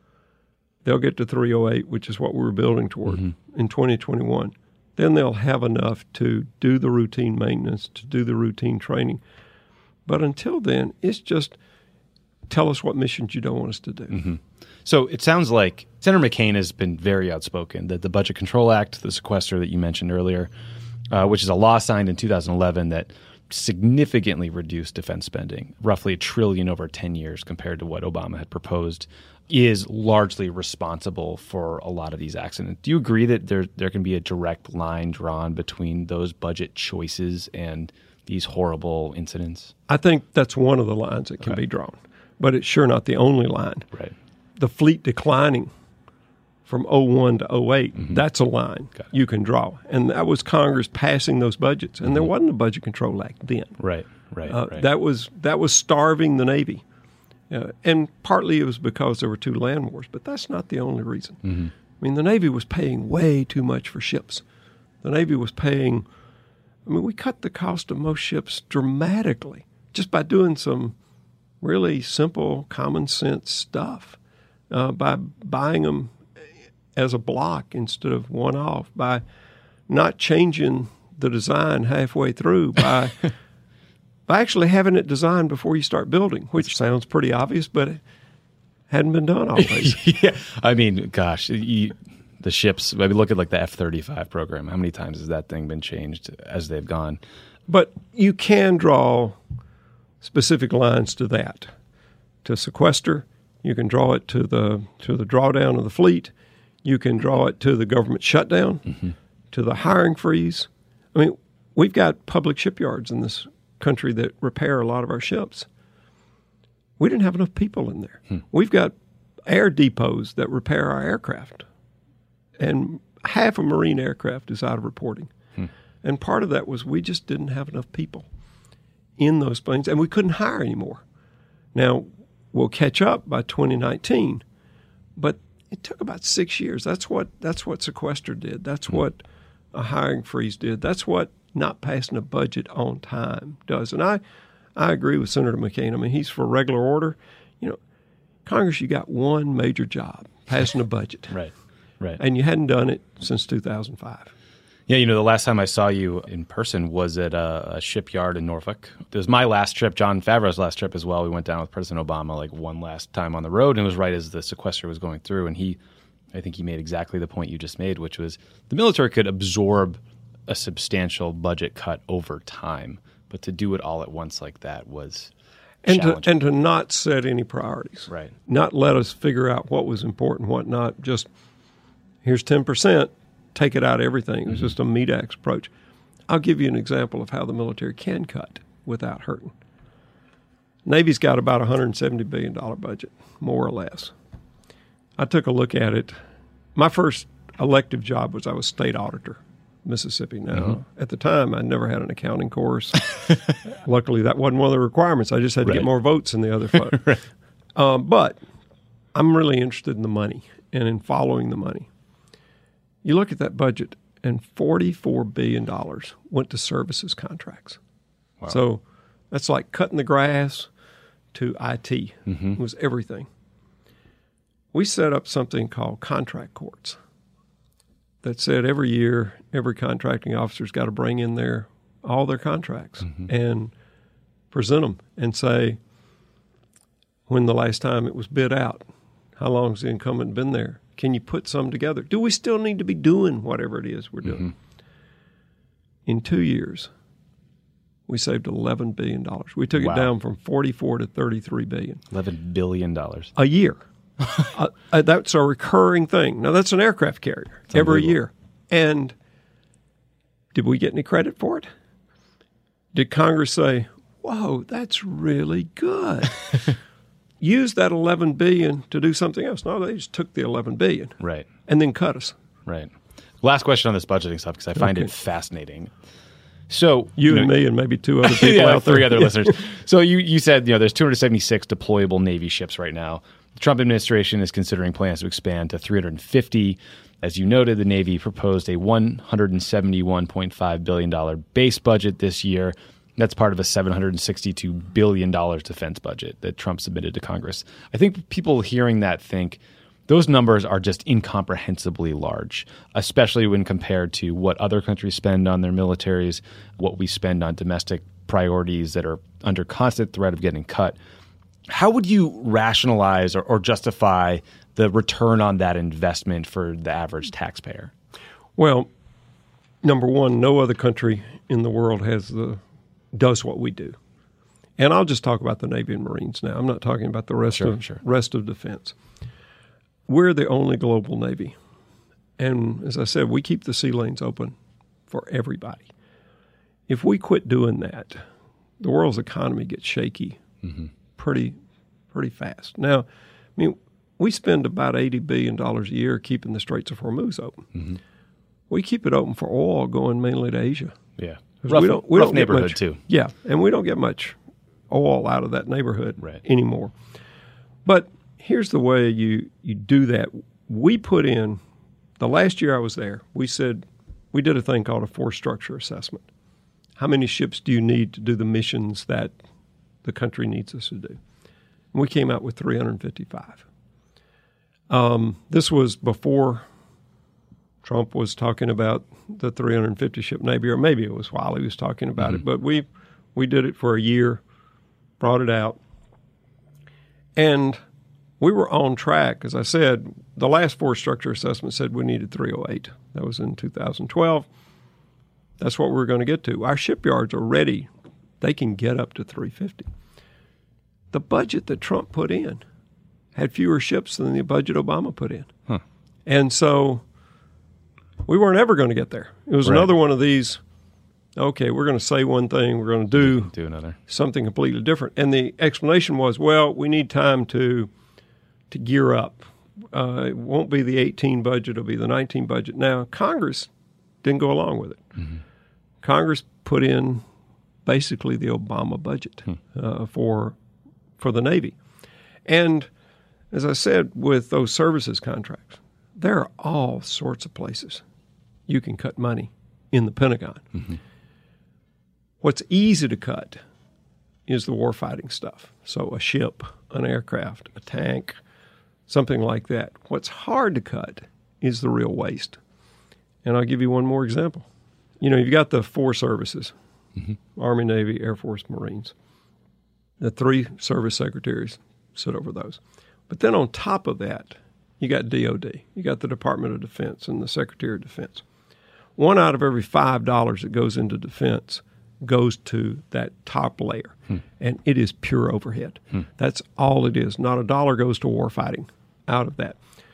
[SPEAKER 6] they'll get to three oh eight, which is what we were building toward mm-hmm. in twenty twenty-one. Then they'll have enough to do the routine maintenance, to do the routine training. But until then, it's just tell us what missions you don't want us to do.
[SPEAKER 4] Mm-hmm. So it sounds like Senator McCain has been very outspoken that the Budget Control Act, the sequester that you mentioned earlier, uh, which is a law signed in two thousand eleven that significantly reduced defense spending, roughly a trillion over ten years compared to what Obama had proposed, is largely responsible for a lot of these accidents. Do you agree that there there can be a direct line drawn between those budget choices and these horrible incidents?
[SPEAKER 6] I think that's one of the lines that can okay. be drawn, but it's sure not the only line.
[SPEAKER 4] Right.
[SPEAKER 6] The fleet declining from oh one to oh eight, mm-hmm. that's a line you can draw. And that was Congress passing those budgets. And mm-hmm. there wasn't a Budget Control Act then.
[SPEAKER 4] Right, right,
[SPEAKER 6] uh,
[SPEAKER 4] right.
[SPEAKER 6] That was, that was starving the Navy. Uh, and partly it was because there were two land wars, but that's not the only reason. Mm-hmm. I mean, the Navy was paying way too much for ships. The Navy was paying, I mean, we cut the cost of most ships dramatically just by doing some really simple, common sense stuff, uh, by buying them as a block instead of one off, by not changing the design halfway through, by by actually having it designed before you start building, which sounds pretty obvious, but it hadn't been done always.
[SPEAKER 4] Yeah, I mean, gosh, you, the ships, maybe look at like the F thirty-five program. How many times has that thing been changed as they've gone?
[SPEAKER 6] But you can draw specific lines to that. To sequester, you can draw it to the to the drawdown of the fleet. You can draw it to the government shutdown, mm-hmm. to the hiring freeze. I mean, we've got public shipyards in this country that repair a lot of our ships. We didn't have enough people in there. Hmm. We've got air depots that repair our aircraft, and half of Marine aircraft is out of reporting. Hmm. And part of that was we just didn't have enough people in those planes, and we couldn't hire anymore. Now, we'll catch up by twenty nineteen, but it took about six years. That's what that's what sequester did. That's hmm. what a hiring freeze did. That's what not passing a budget on time does. And I, I agree with Senator McCain. I mean, he's for regular order. You know, Congress, you got one major job, passing a budget.
[SPEAKER 4] Right, right.
[SPEAKER 6] And you hadn't done it since two thousand five.
[SPEAKER 4] Yeah, you know, the last time I saw you in person was at a, a shipyard in Norfolk. It was my last trip, John Favreau's last trip as well. We went down with President Obama like one last time on the road, and it was right as the sequester was going through. And he, I think he made exactly the point you just made, which was the military could absorb a substantial budget cut over time, but to do it all at once like that was
[SPEAKER 6] and to, and to not set any priorities.
[SPEAKER 4] Right.
[SPEAKER 6] Not let us figure out what was important, what not, just here's ten percent, take it out of everything. It's mm-hmm. just a meat axe approach. I'll give you an example of how the military can cut without hurting. Navy's got about a one hundred seventy billion dollars budget, more or less. I took a look at it. My first elective job was I was state auditor, Mississippi. Now, mm-hmm. at the time, I never had an accounting course. Luckily, that wasn't one of the requirements. I just had to
[SPEAKER 4] right.
[SPEAKER 6] get more votes than the other folks. right. um, but I'm really interested in the money and in following the money. You look at that budget, and forty-four billion dollars went to services contracts. Wow. So that's like cutting the grass to I T. Mm-hmm. It was everything. We set up something called contract courts that said every year, every contracting officer's got to bring in their all their contracts mm-hmm. and present them and say, when the last time it was bid out, how long has the incumbent been there? Can you put some together? Do we still need to be doing whatever it is we're doing? Mm-hmm. In two years, we saved eleven billion dollars. We took wow. it down from forty-four to thirty-three billion dollars.
[SPEAKER 4] eleven billion dollars.
[SPEAKER 6] A year. uh, uh, that's a recurring thing. Now, that's an aircraft carrier every year. And did we get any credit for it? Did Congress say, whoa, that's really good? Use that eleven billion dollars to do something else. No, they just took the eleven billion dollars
[SPEAKER 4] right.
[SPEAKER 6] and then cut us.
[SPEAKER 4] Right. Last question on this budgeting stuff, because I find okay. it fascinating. So
[SPEAKER 6] you,
[SPEAKER 4] you
[SPEAKER 6] and
[SPEAKER 4] know,
[SPEAKER 6] me and maybe two other people
[SPEAKER 4] yeah,
[SPEAKER 6] out there.
[SPEAKER 4] three other listeners. So you, you said, you know, there's two hundred seventy-six deployable Navy ships right now. The Trump administration is considering plans to expand to three hundred fifty. As you noted, the Navy proposed a one hundred seventy-one point five billion dollars base budget this year. That's part of a seven hundred sixty-two billion dollars defense budget that Trump submitted to Congress. I think people hearing that think those numbers are just incomprehensibly large, especially when compared to what other countries spend on their militaries, what we spend on domestic priorities that are under constant threat of getting cut. How would you rationalize or, or justify the return on that investment for the average taxpayer?
[SPEAKER 6] Well, number one, no other country in the world has the does what we do. And I'll just talk about the Navy and Marines now. I'm not talking about the rest
[SPEAKER 4] sure,
[SPEAKER 6] of
[SPEAKER 4] sure.
[SPEAKER 6] rest of defense. We're the only global Navy. And as I said, we keep the sea lanes open for everybody. If we quit doing that, the world's economy gets shaky mm-hmm. pretty pretty fast. Now, I mean, we spend about eighty billion dollars a year keeping the Straits of Hormuz open. Mm-hmm. We keep it open for oil going mainly to Asia.
[SPEAKER 4] Yeah. Rough,
[SPEAKER 6] we don't, we
[SPEAKER 4] rough
[SPEAKER 6] don't
[SPEAKER 4] neighborhood,
[SPEAKER 6] much,
[SPEAKER 4] too.
[SPEAKER 6] Yeah, and we don't get much oil out of that neighborhood
[SPEAKER 4] right.
[SPEAKER 6] anymore. But here's the way you, you do that. We put in, the last year I was there, we said, we did a thing called a force structure assessment. How many ships do you need to do the missions that the country needs us to do? And we came out with three hundred fifty-five. Um, this was before Trump was talking about the three hundred fifty ship Navy, or maybe it was while he was talking about mm-hmm. it. But we we did it for a year, brought it out, and we were on track. As I said, the last force structure assessment said we needed three oh eight. That was in two thousand twelve. That's what we're going to get to. Our shipyards are ready. They can get up to three fifty. The budget that Trump put in had fewer ships than the budget Obama put in. Huh. And so we weren't ever going to get there. It was right. another one of these, okay, we're going to say one thing, we're going to do,
[SPEAKER 4] do another.
[SPEAKER 6] something completely different. And the explanation was, well, we need time to to gear up. Uh, it won't be the eighteen budget, it'll be the nineteen budget. Now, Congress didn't go along with it. Mm-hmm. Congress put in basically the Obama budget hmm. uh, for for the Navy. And as I said, with those services contracts, there are all sorts of places you can cut money in the Pentagon. Mm-hmm. What's easy to cut is the warfighting stuff. So a ship, an aircraft, a tank, something like that. What's hard to cut is the real waste. And I'll give you one more example. You know, you've got the four services, mm-hmm. Army, Navy, Air Force, Marines. The three service secretaries sit over those. But then on top of that, you got D O D. You got the Department of Defense and the Secretary of Defense. One out of every five dollars that goes into defense goes to that top layer, hmm. and it is pure overhead. Hmm. That's all it is. Not a dollar goes to war fighting out of that.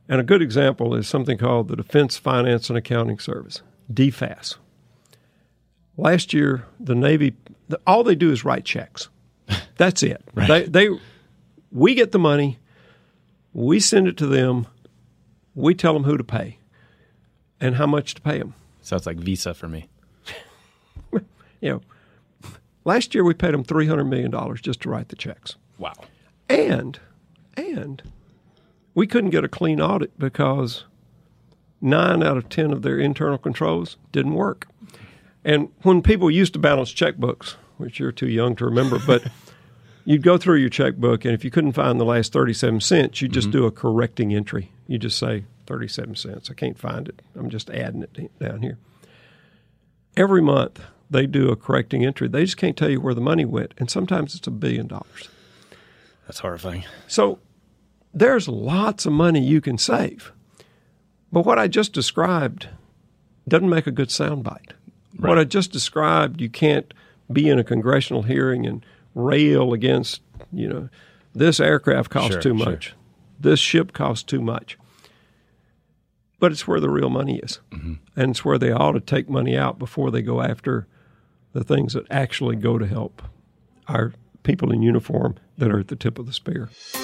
[SPEAKER 6] And a good example is something called the Defense Finance and Accounting Service, D F A S. Last year, the Navy, the, all they do is write checks. That's it.
[SPEAKER 4] Right.
[SPEAKER 6] They, they, we get the money, we send it to them, we tell them who to pay and how much to pay them.
[SPEAKER 4] Sounds like Visa for me.
[SPEAKER 6] You know, last year we paid them three hundred million dollars just to write the checks.
[SPEAKER 4] Wow.
[SPEAKER 6] And, and we couldn't get a clean audit because nine out of ten of their internal controls didn't work. And when people used to balance checkbooks, which you're too young to remember, but you'd go through your checkbook, and if you couldn't find the last thirty-seven cents, you'd just mm-hmm. do a correcting entry. You just say thirty-seven cents. I can't find it. I'm just adding it down here. Every month, they do a correcting entry. They just can't tell you where the money went, and sometimes it's a billion dollars.
[SPEAKER 4] That's horrifying.
[SPEAKER 6] So there's lots of money you can save. But what I just described doesn't make a good soundbite. Right. What I just described, you can't be in a congressional hearing and rail against, you know, this aircraft costs
[SPEAKER 4] sure,
[SPEAKER 6] too much.
[SPEAKER 4] Sure.
[SPEAKER 6] This ship costs too much. But it's where the real money is. Mm-hmm. And it's where they ought to take money out before they go after the things that actually go to help our people in uniform that are at the tip of the spear.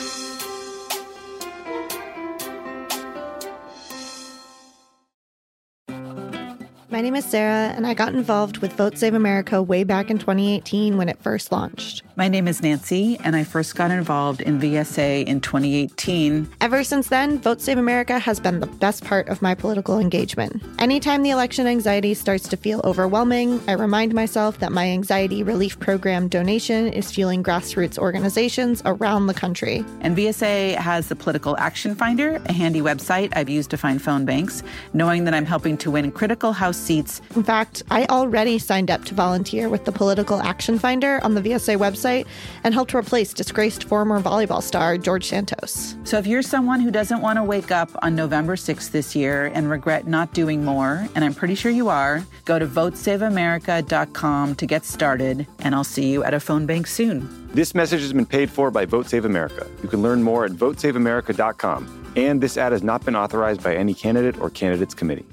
[SPEAKER 1] My name is Sarah, and I got involved with Vote Save America way back in twenty eighteen when it first launched.
[SPEAKER 2] My name is Nancy, and I first got involved in V S A in twenty eighteen.
[SPEAKER 1] Ever since then, Vote Save America has been the best part of my political engagement. Anytime the election anxiety starts to feel overwhelming, I remind myself that my anxiety relief program donation is fueling grassroots organizations around the country.
[SPEAKER 2] And V S A has the Political Action Finder, a handy website I've used to find phone banks, knowing that I'm helping to win critical House seats.
[SPEAKER 1] In fact, I already signed up to volunteer with the Political Action Finder on the V S A website and helped replace disgraced former volleyball star George Santos.
[SPEAKER 2] So if you're someone who doesn't want to wake up on November sixth this year and regret not doing more, and I'm pretty sure you are, go to vote save america dot com to get started, and I'll see you at a phone bank soon.
[SPEAKER 3] This message has been paid for by Vote Save America. You can learn more at vote save america dot com. And this ad has not been authorized by any candidate or candidates committee.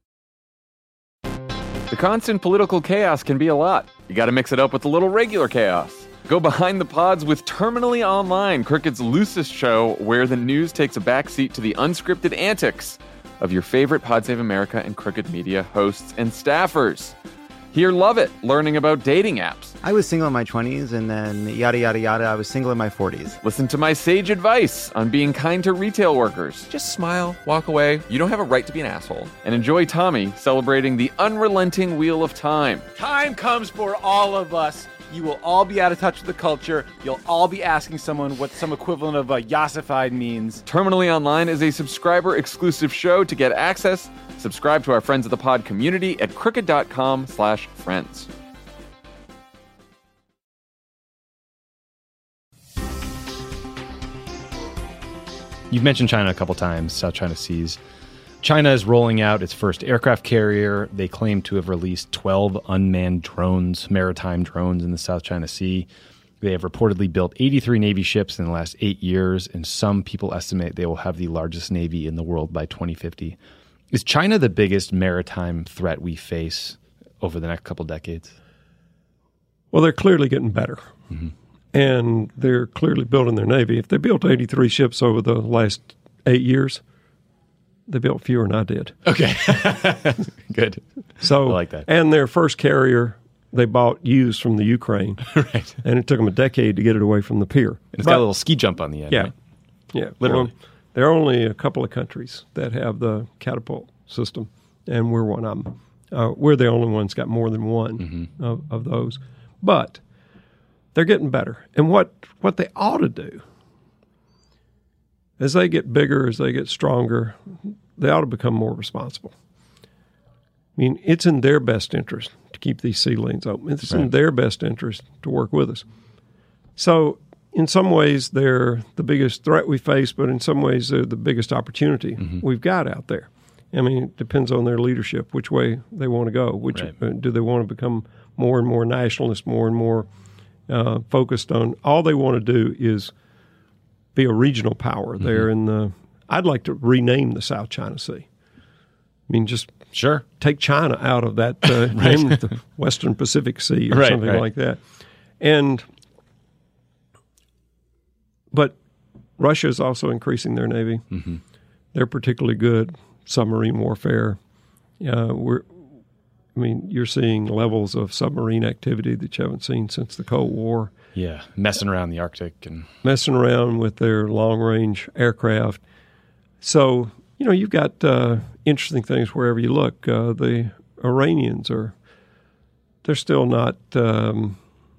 [SPEAKER 7] The constant political chaos can be a lot. You got to mix it up with a little regular chaos. Go behind the pods with Terminally Online, Crooked's loosest show where the news takes a backseat to the unscripted antics of your favorite Pod Save America and Crooked Media hosts and staffers. Hear Love It, learning about dating apps.
[SPEAKER 8] I was single in my twenties, and then yada, yada, yada, I was single in my forties.
[SPEAKER 7] Listen to my sage advice on being kind to retail workers. Just smile, walk away. You don't have a right to be an asshole. And enjoy Tommy celebrating the unrelenting wheel of time.
[SPEAKER 9] Time comes for all of us. You will all be out of touch with the culture. You'll all be asking someone what some equivalent of a yassified means.
[SPEAKER 7] Terminally Online is a subscriber-exclusive show. To get access, subscribe to our Friends of the Pod community at crooked dot com slash friends.
[SPEAKER 4] You've mentioned China a couple times, South China Seas. China is rolling out its first aircraft carrier. They claim to have released twelve unmanned drones, maritime drones in the South China Sea. They have reportedly built eighty-three Navy ships in the last eight years, and some people estimate they will have the largest Navy in the world by twenty fifty. Is China the biggest maritime threat we face over the next couple decades?
[SPEAKER 6] Well, they're clearly getting better. Mm-hmm. And they're clearly building their Navy. If they built eighty-three ships over the last eight years, they built fewer than I did.
[SPEAKER 4] Okay. Good.
[SPEAKER 6] So,
[SPEAKER 4] I like that.
[SPEAKER 6] And their first carrier, they bought used from the Ukraine.
[SPEAKER 4] Right.
[SPEAKER 6] And it took them a decade to get it away from the pier.
[SPEAKER 4] And it's
[SPEAKER 6] but,
[SPEAKER 4] got a little ski jump on the end,
[SPEAKER 6] yeah,
[SPEAKER 4] right?
[SPEAKER 6] Yeah.
[SPEAKER 4] Literally.
[SPEAKER 6] Well, there are only a couple of countries that have the catapult system, and we're one of them. Uh, we're the only ones got more than one mm-hmm. of, of those. But they're getting better. And what, what they ought to do, as they get bigger, as they get stronger, they ought to become more responsible. I mean, it's in their best interest to keep these sea lanes open. It's right. in their best interest to work with us. So in some ways, they're the biggest threat we face, but in some ways, they're the biggest opportunity mm-hmm. we've got out there. I mean, it depends on their leadership, which way they want to go. Which right. uh, do they want to become more and more nationalist, more and more uh, focused on all they want to do is be a regional power mm-hmm. there in the I'd like to rename the South China Sea. I mean, just
[SPEAKER 4] sure
[SPEAKER 6] take China out of that, uh,
[SPEAKER 4] right.
[SPEAKER 6] name it the Western Pacific Sea or
[SPEAKER 4] right,
[SPEAKER 6] something
[SPEAKER 4] right.
[SPEAKER 6] like that. And but Russia is also increasing their navy.
[SPEAKER 4] Mm-hmm.
[SPEAKER 6] They're particularly good submarine warfare. Uh, we're, I mean, you're seeing levels of submarine activity that you haven't seen since the Cold War.
[SPEAKER 4] Yeah, messing around the Arctic and
[SPEAKER 6] messing around with their long-range aircraft. So, you know, you've got uh, interesting things wherever you look. Uh, the Iranians are, they're still not, um,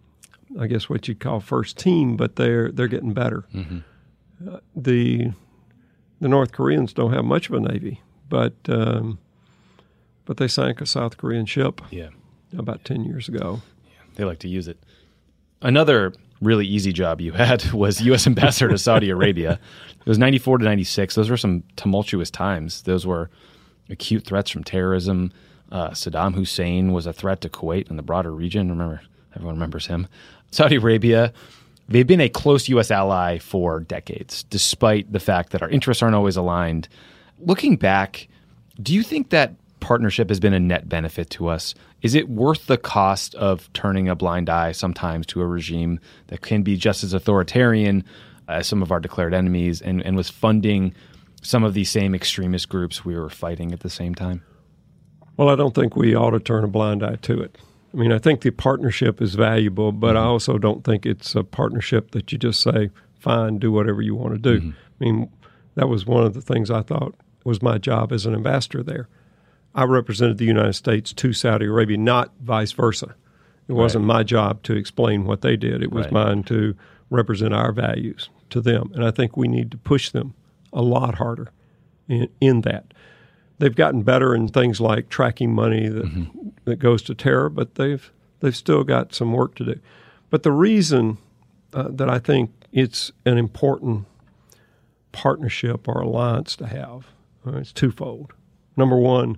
[SPEAKER 6] I guess what you'd call first team, but they're they're getting better.
[SPEAKER 4] Mm-hmm.
[SPEAKER 6] Uh, the the North Koreans don't have much of a navy, but um, but they sank a South Korean ship
[SPEAKER 4] yeah.
[SPEAKER 6] about ten years ago.
[SPEAKER 4] Yeah, they like to use it. Another really easy job you had was U S ambassador to Saudi Arabia. It was ninety-four to ninety-six. Those were some tumultuous times. Those were acute threats from terrorism. Uh, Saddam Hussein was a threat to Kuwait and the broader region. Remember, everyone remembers him. Saudi Arabia, they've been a close U S ally for decades, despite the fact that our interests aren't always aligned. Looking back, do you think that partnership has been a net benefit to us? Is it worth the cost of turning a blind eye sometimes to a regime that can be just as authoritarian as some of our declared enemies and, and was funding some of these same extremist groups we were fighting at the same time?
[SPEAKER 6] Well, I don't think we ought to turn a blind eye to it. I mean, I think the partnership is valuable, but mm-hmm. I also don't think it's a partnership that you just say, fine, do whatever you want to do. Mm-hmm. I mean, that was one of the things I thought was my job as an ambassador there. I represented the United States to Saudi Arabia, not vice versa. It wasn't
[SPEAKER 4] right.
[SPEAKER 6] my job to explain what they did. It was
[SPEAKER 4] right.
[SPEAKER 6] mine to represent our values to them. And I think we need to push them a lot harder in, in that. They've gotten better in things like tracking money that mm-hmm. that goes to terror, but they've they've still got some work to do. But the reason uh, that I think it's an important partnership or alliance to have, uh, it's twofold. Number one,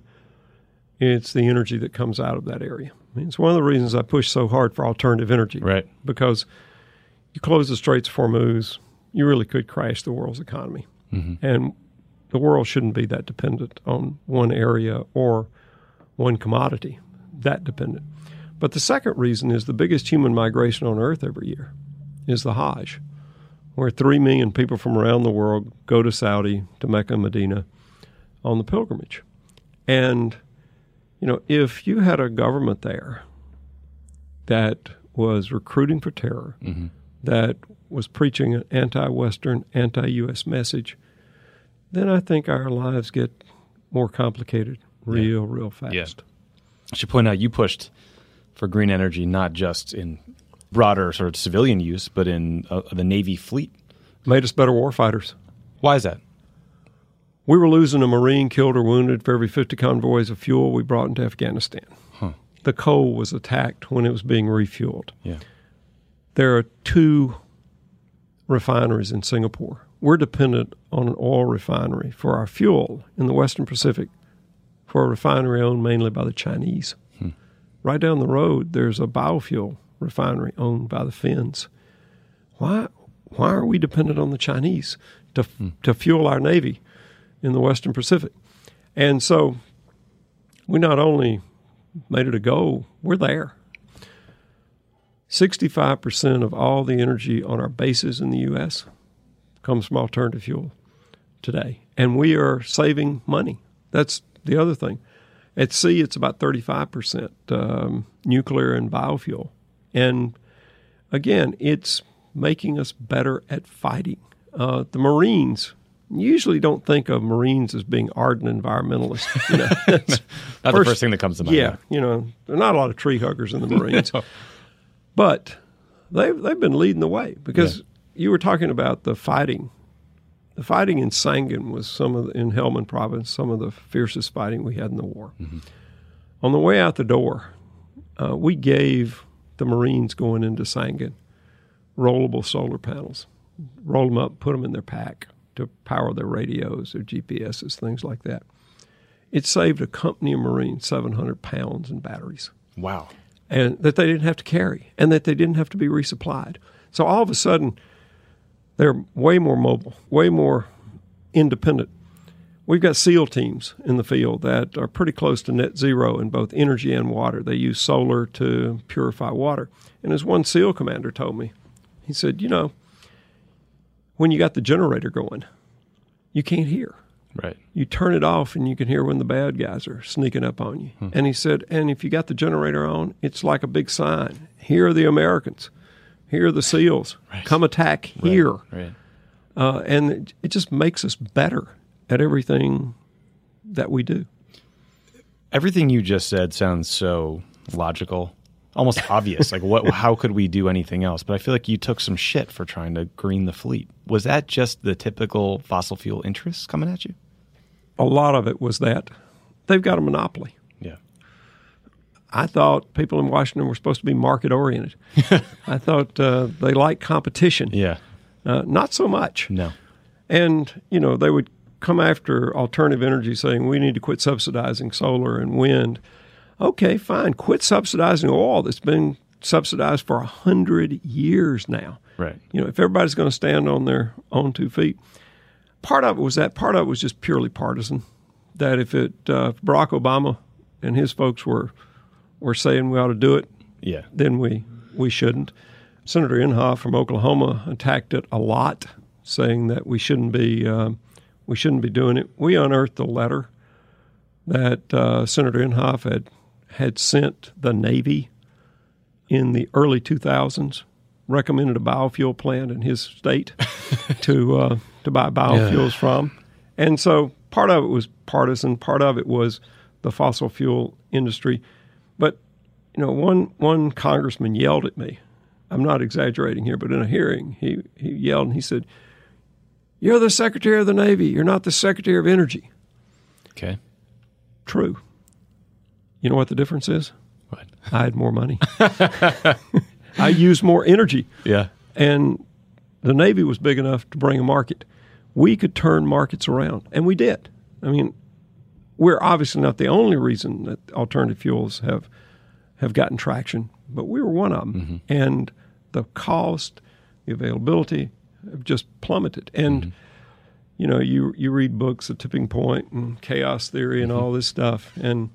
[SPEAKER 6] it's the energy that comes out of that area. I mean, it's one of the reasons I push so hard for alternative energy.
[SPEAKER 4] Right.
[SPEAKER 6] Because you close the Straits of Hormuz, you really could crash the world's economy. Mm-hmm. And the world shouldn't be that dependent on one area or one commodity, that dependent. But the second reason is the biggest human migration on Earth every year is the Hajj, where three million people from around the world go to Saudi, to Mecca and Medina on the pilgrimage. And you know, if you had a government there that was recruiting for terror, mm-hmm. that was preaching an anti-Western, anti-U S message, then I think our lives get more complicated real, yeah. real fast.
[SPEAKER 4] Yeah. I should point out you pushed for green energy not just in broader sort of civilian use, but in uh, the Navy fleet.
[SPEAKER 6] Made us better warfighters.
[SPEAKER 4] Why is that?
[SPEAKER 6] We were losing a Marine killed or wounded for every fifty convoys of fuel we brought into Afghanistan.
[SPEAKER 4] Huh.
[SPEAKER 6] The coal was attacked when it was being refueled.
[SPEAKER 4] Yeah.
[SPEAKER 6] There are two refineries in Singapore. We're dependent on an oil refinery for our fuel in the Western Pacific, for a refinery owned mainly by the Chinese. Hmm. Right down the road, there's a biofuel refinery owned by the Finns. Why, why are we dependent on the Chinese to hmm. to fuel our Navy in the Western Pacific? And so we not only made it a goal, we're there. sixty-five percent of all the energy on our bases in the U S comes from alternative fuel today. And we are saving money. That's the other thing. At sea, it's about thirty-five percent um, nuclear and biofuel. And again, it's making us better at fighting. Uh, the Marines usually don't think of Marines as being ardent environmentalists. You know, that's
[SPEAKER 4] not first, the first thing that comes to mind.
[SPEAKER 6] Yeah, you know, there are not a lot of tree huggers in the Marines. No. But they've, they've been leading the way because yeah. you were talking about the fighting. The fighting in Sangin was some of the, in Helmand Province, some of the fiercest fighting we had in the war. Mm-hmm. On the way out the door, uh, we gave the Marines going into Sangin rollable solar panels, roll them up, put them in their pack to power their radios, their G P S's, things like that. It saved a company of Marines seven hundred pounds in batteries.
[SPEAKER 4] Wow.
[SPEAKER 6] And that they didn't have to carry, and that they didn't have to be resupplied. So all of a sudden, they're way more mobile, way more independent. We've got SEAL teams in the field that are pretty close to net zero in both energy and water. They use solar to purify water. And as one SEAL commander told me, he said, you know, when you got the generator going, you can't hear.
[SPEAKER 3] Right.
[SPEAKER 6] You turn it off and you can hear when the bad guys are sneaking up on you. Hmm. And he said, and if you got the generator on, it's like a big sign. Here are the Americans. Here are the SEALs. Right. Come attack here.
[SPEAKER 3] Right. Right.
[SPEAKER 6] Uh, and it, it just makes us better at everything that we do.
[SPEAKER 3] Everything you just said sounds so logical, almost obvious. Like, what? How could we do anything else? But I feel like you took some shit for trying to green the fleet. Was that just the typical fossil fuel interests coming at you?
[SPEAKER 6] A lot of it was that. They've got a monopoly.
[SPEAKER 3] Yeah.
[SPEAKER 6] I thought people in Washington were supposed to be market-oriented. I thought uh, they like competition.
[SPEAKER 3] Yeah.
[SPEAKER 6] Uh, not so much.
[SPEAKER 3] No.
[SPEAKER 6] And, you know, they would come after alternative energy saying we need to quit subsidizing solar and wind. Okay, fine. Quit subsidizing oil that's been subsidized for a hundred years now.
[SPEAKER 3] Right.
[SPEAKER 6] You know, if everybody's going to stand on their own two feet. Part of it was that. Part of it was just purely partisan. That if it uh, if Barack Obama and his folks were were saying we ought to do it,
[SPEAKER 3] yeah,
[SPEAKER 6] then we we shouldn't. Senator Inhofe from Oklahoma attacked it a lot, saying that we shouldn't be uh, we shouldn't be doing it. We unearthed a letter that uh, Senator Inhofe had had sent the Navy in the early two thousands, recommended a biofuel plant in his state to uh, to buy biofuels yeah. from. And so part of it was partisan, part of it was the fossil fuel industry. But, you know, one one congressman yelled at me. I'm not exaggerating here, but in a hearing, he, he yelled and he said, "You're the Secretary of the Navy. You're not the Secretary of Energy."
[SPEAKER 3] Okay.
[SPEAKER 6] True. You know what the difference is?
[SPEAKER 3] What?
[SPEAKER 6] I had more money. I used more energy.
[SPEAKER 3] Yeah.
[SPEAKER 6] And the Navy was big enough to bring a market. We could turn markets around, and we did. I mean, we're obviously not the only reason that alternative fuels have have gotten traction, but we were one of them. Mm-hmm. And the cost, the availability have just plummeted. And, mm-hmm. you know, you you read books, The Tipping Point and Chaos Theory and mm-hmm. all this stuff, and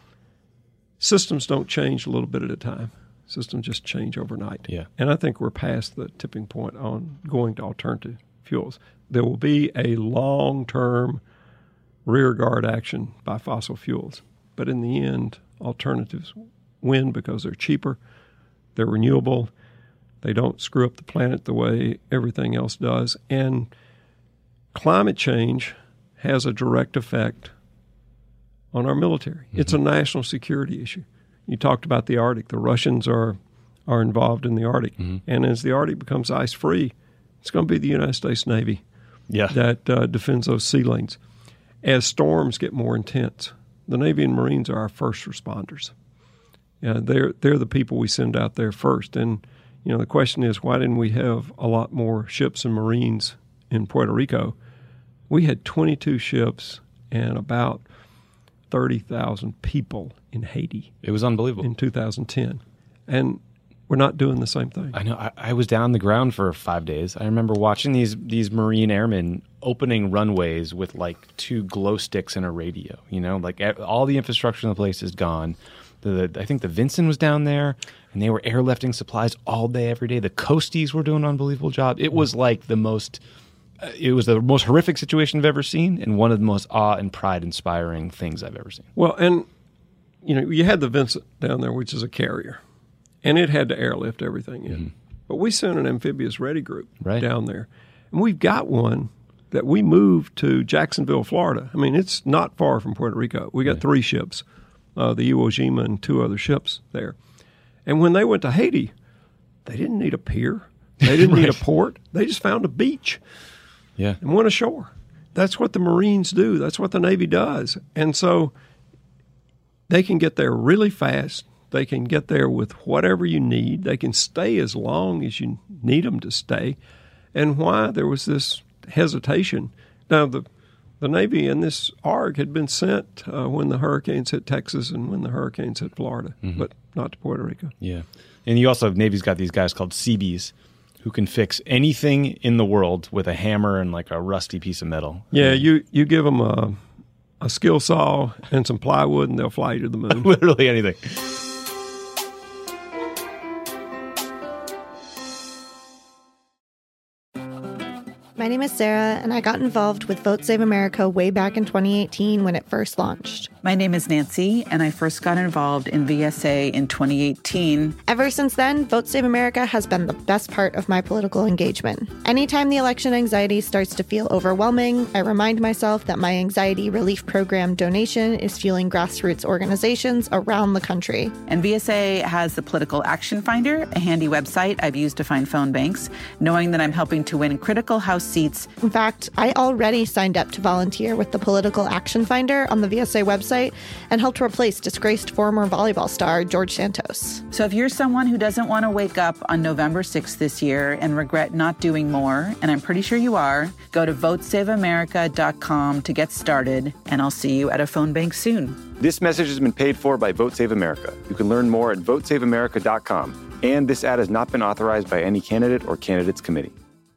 [SPEAKER 6] systems don't change a little bit at a time. Systems just change overnight.
[SPEAKER 3] Yeah.
[SPEAKER 6] And I think we're past the tipping point on going to alternative fuels. There will be a long-term rearguard action by fossil fuels. But in the end, alternatives win because they're cheaper, they're renewable, they don't screw up the planet the way everything else does. And climate change has a direct effect on our military. Mm-hmm. It's a national security issue. You talked about the Arctic. The Russians are are involved in the Arctic. Mm-hmm. And as the Arctic becomes ice-free, it's going to be the United States Navy
[SPEAKER 3] yeah.
[SPEAKER 6] that uh, defends those sea lanes. As storms get more intense, the Navy and Marines are our first responders. Yeah, they're they're the people we send out there first. And, you know, the question is, why didn't we have a lot more ships and Marines in Puerto Rico? We had twenty-two ships and about thirty thousand people in Haiti.
[SPEAKER 3] It was unbelievable.
[SPEAKER 6] In two thousand ten. And we're not doing the same thing.
[SPEAKER 3] I know. I, I was down on the ground for five days. I remember watching these these Marine airmen opening runways with like two glow sticks and a radio. You know, like all the infrastructure in the place is gone. The, the I think the Vincent was down there, and they were airlifting supplies all day, every day. The Coasties were doing an unbelievable job. It was like the most... Uh, it was the most horrific situation I've ever seen, and one of the most awe and pride-inspiring things I've ever seen.
[SPEAKER 6] Well, and you know, you had the Vincent down there, which is a carrier, and it had to airlift everything in. Mm-hmm. But we sent an amphibious ready group
[SPEAKER 3] right.
[SPEAKER 6] down there, and we've got one that we moved to Jacksonville, Florida. I mean, it's not far from Puerto Rico. We got right. three ships, uh, the Iwo Jima and two other ships there. And when they went to Haiti, they didn't need a pier. They didn't right. need a port. They just found a beach.
[SPEAKER 3] Yeah.
[SPEAKER 6] And went ashore. That's what the Marines do. That's what the Navy does. And so they can get there really fast. They can get there with whatever you need. They can stay as long as you need them to stay. And why there was this hesitation. Now, the the Navy and this A R G had been sent uh, when the hurricanes hit Texas and when the hurricanes hit Florida, mm-hmm. but not to Puerto Rico.
[SPEAKER 3] Yeah. And you also, Navy's got these guys called Seabees,
[SPEAKER 4] who can fix anything in the world with a hammer and like a rusty piece of metal.
[SPEAKER 6] Yeah, you, you give them a, a skill saw and some plywood, and they'll fly you to the moon.
[SPEAKER 4] Literally anything.
[SPEAKER 1] My name is Sarah, and I got involved with Vote Save America way back in twenty eighteen when it first launched.
[SPEAKER 2] My name is Nancy, and I first got involved in V S A in twenty eighteen.
[SPEAKER 1] Ever since then, Vote Save America has been the best part of my political engagement. Anytime the election anxiety starts to feel overwhelming, I remind myself that my anxiety relief program donation is fueling grassroots organizations around the country.
[SPEAKER 2] And V S A has the Political Action Finder, a handy website I've used to find phone banks, knowing that I'm helping to win critical House seats.
[SPEAKER 1] In fact, I already signed up to volunteer with the Political Action Finder on the V S A website and helped replace disgraced former volleyball star George Santos.
[SPEAKER 2] So if you're someone who doesn't want to wake up on November sixth this year and regret not doing more, and I'm pretty sure you are, go to vote save america dot com to get started, and I'll see you at a phone bank soon.
[SPEAKER 10] This message has been paid for by Vote Save America. You can learn more at vote save america dot com. And this ad has not been authorized by any candidate or candidates committee.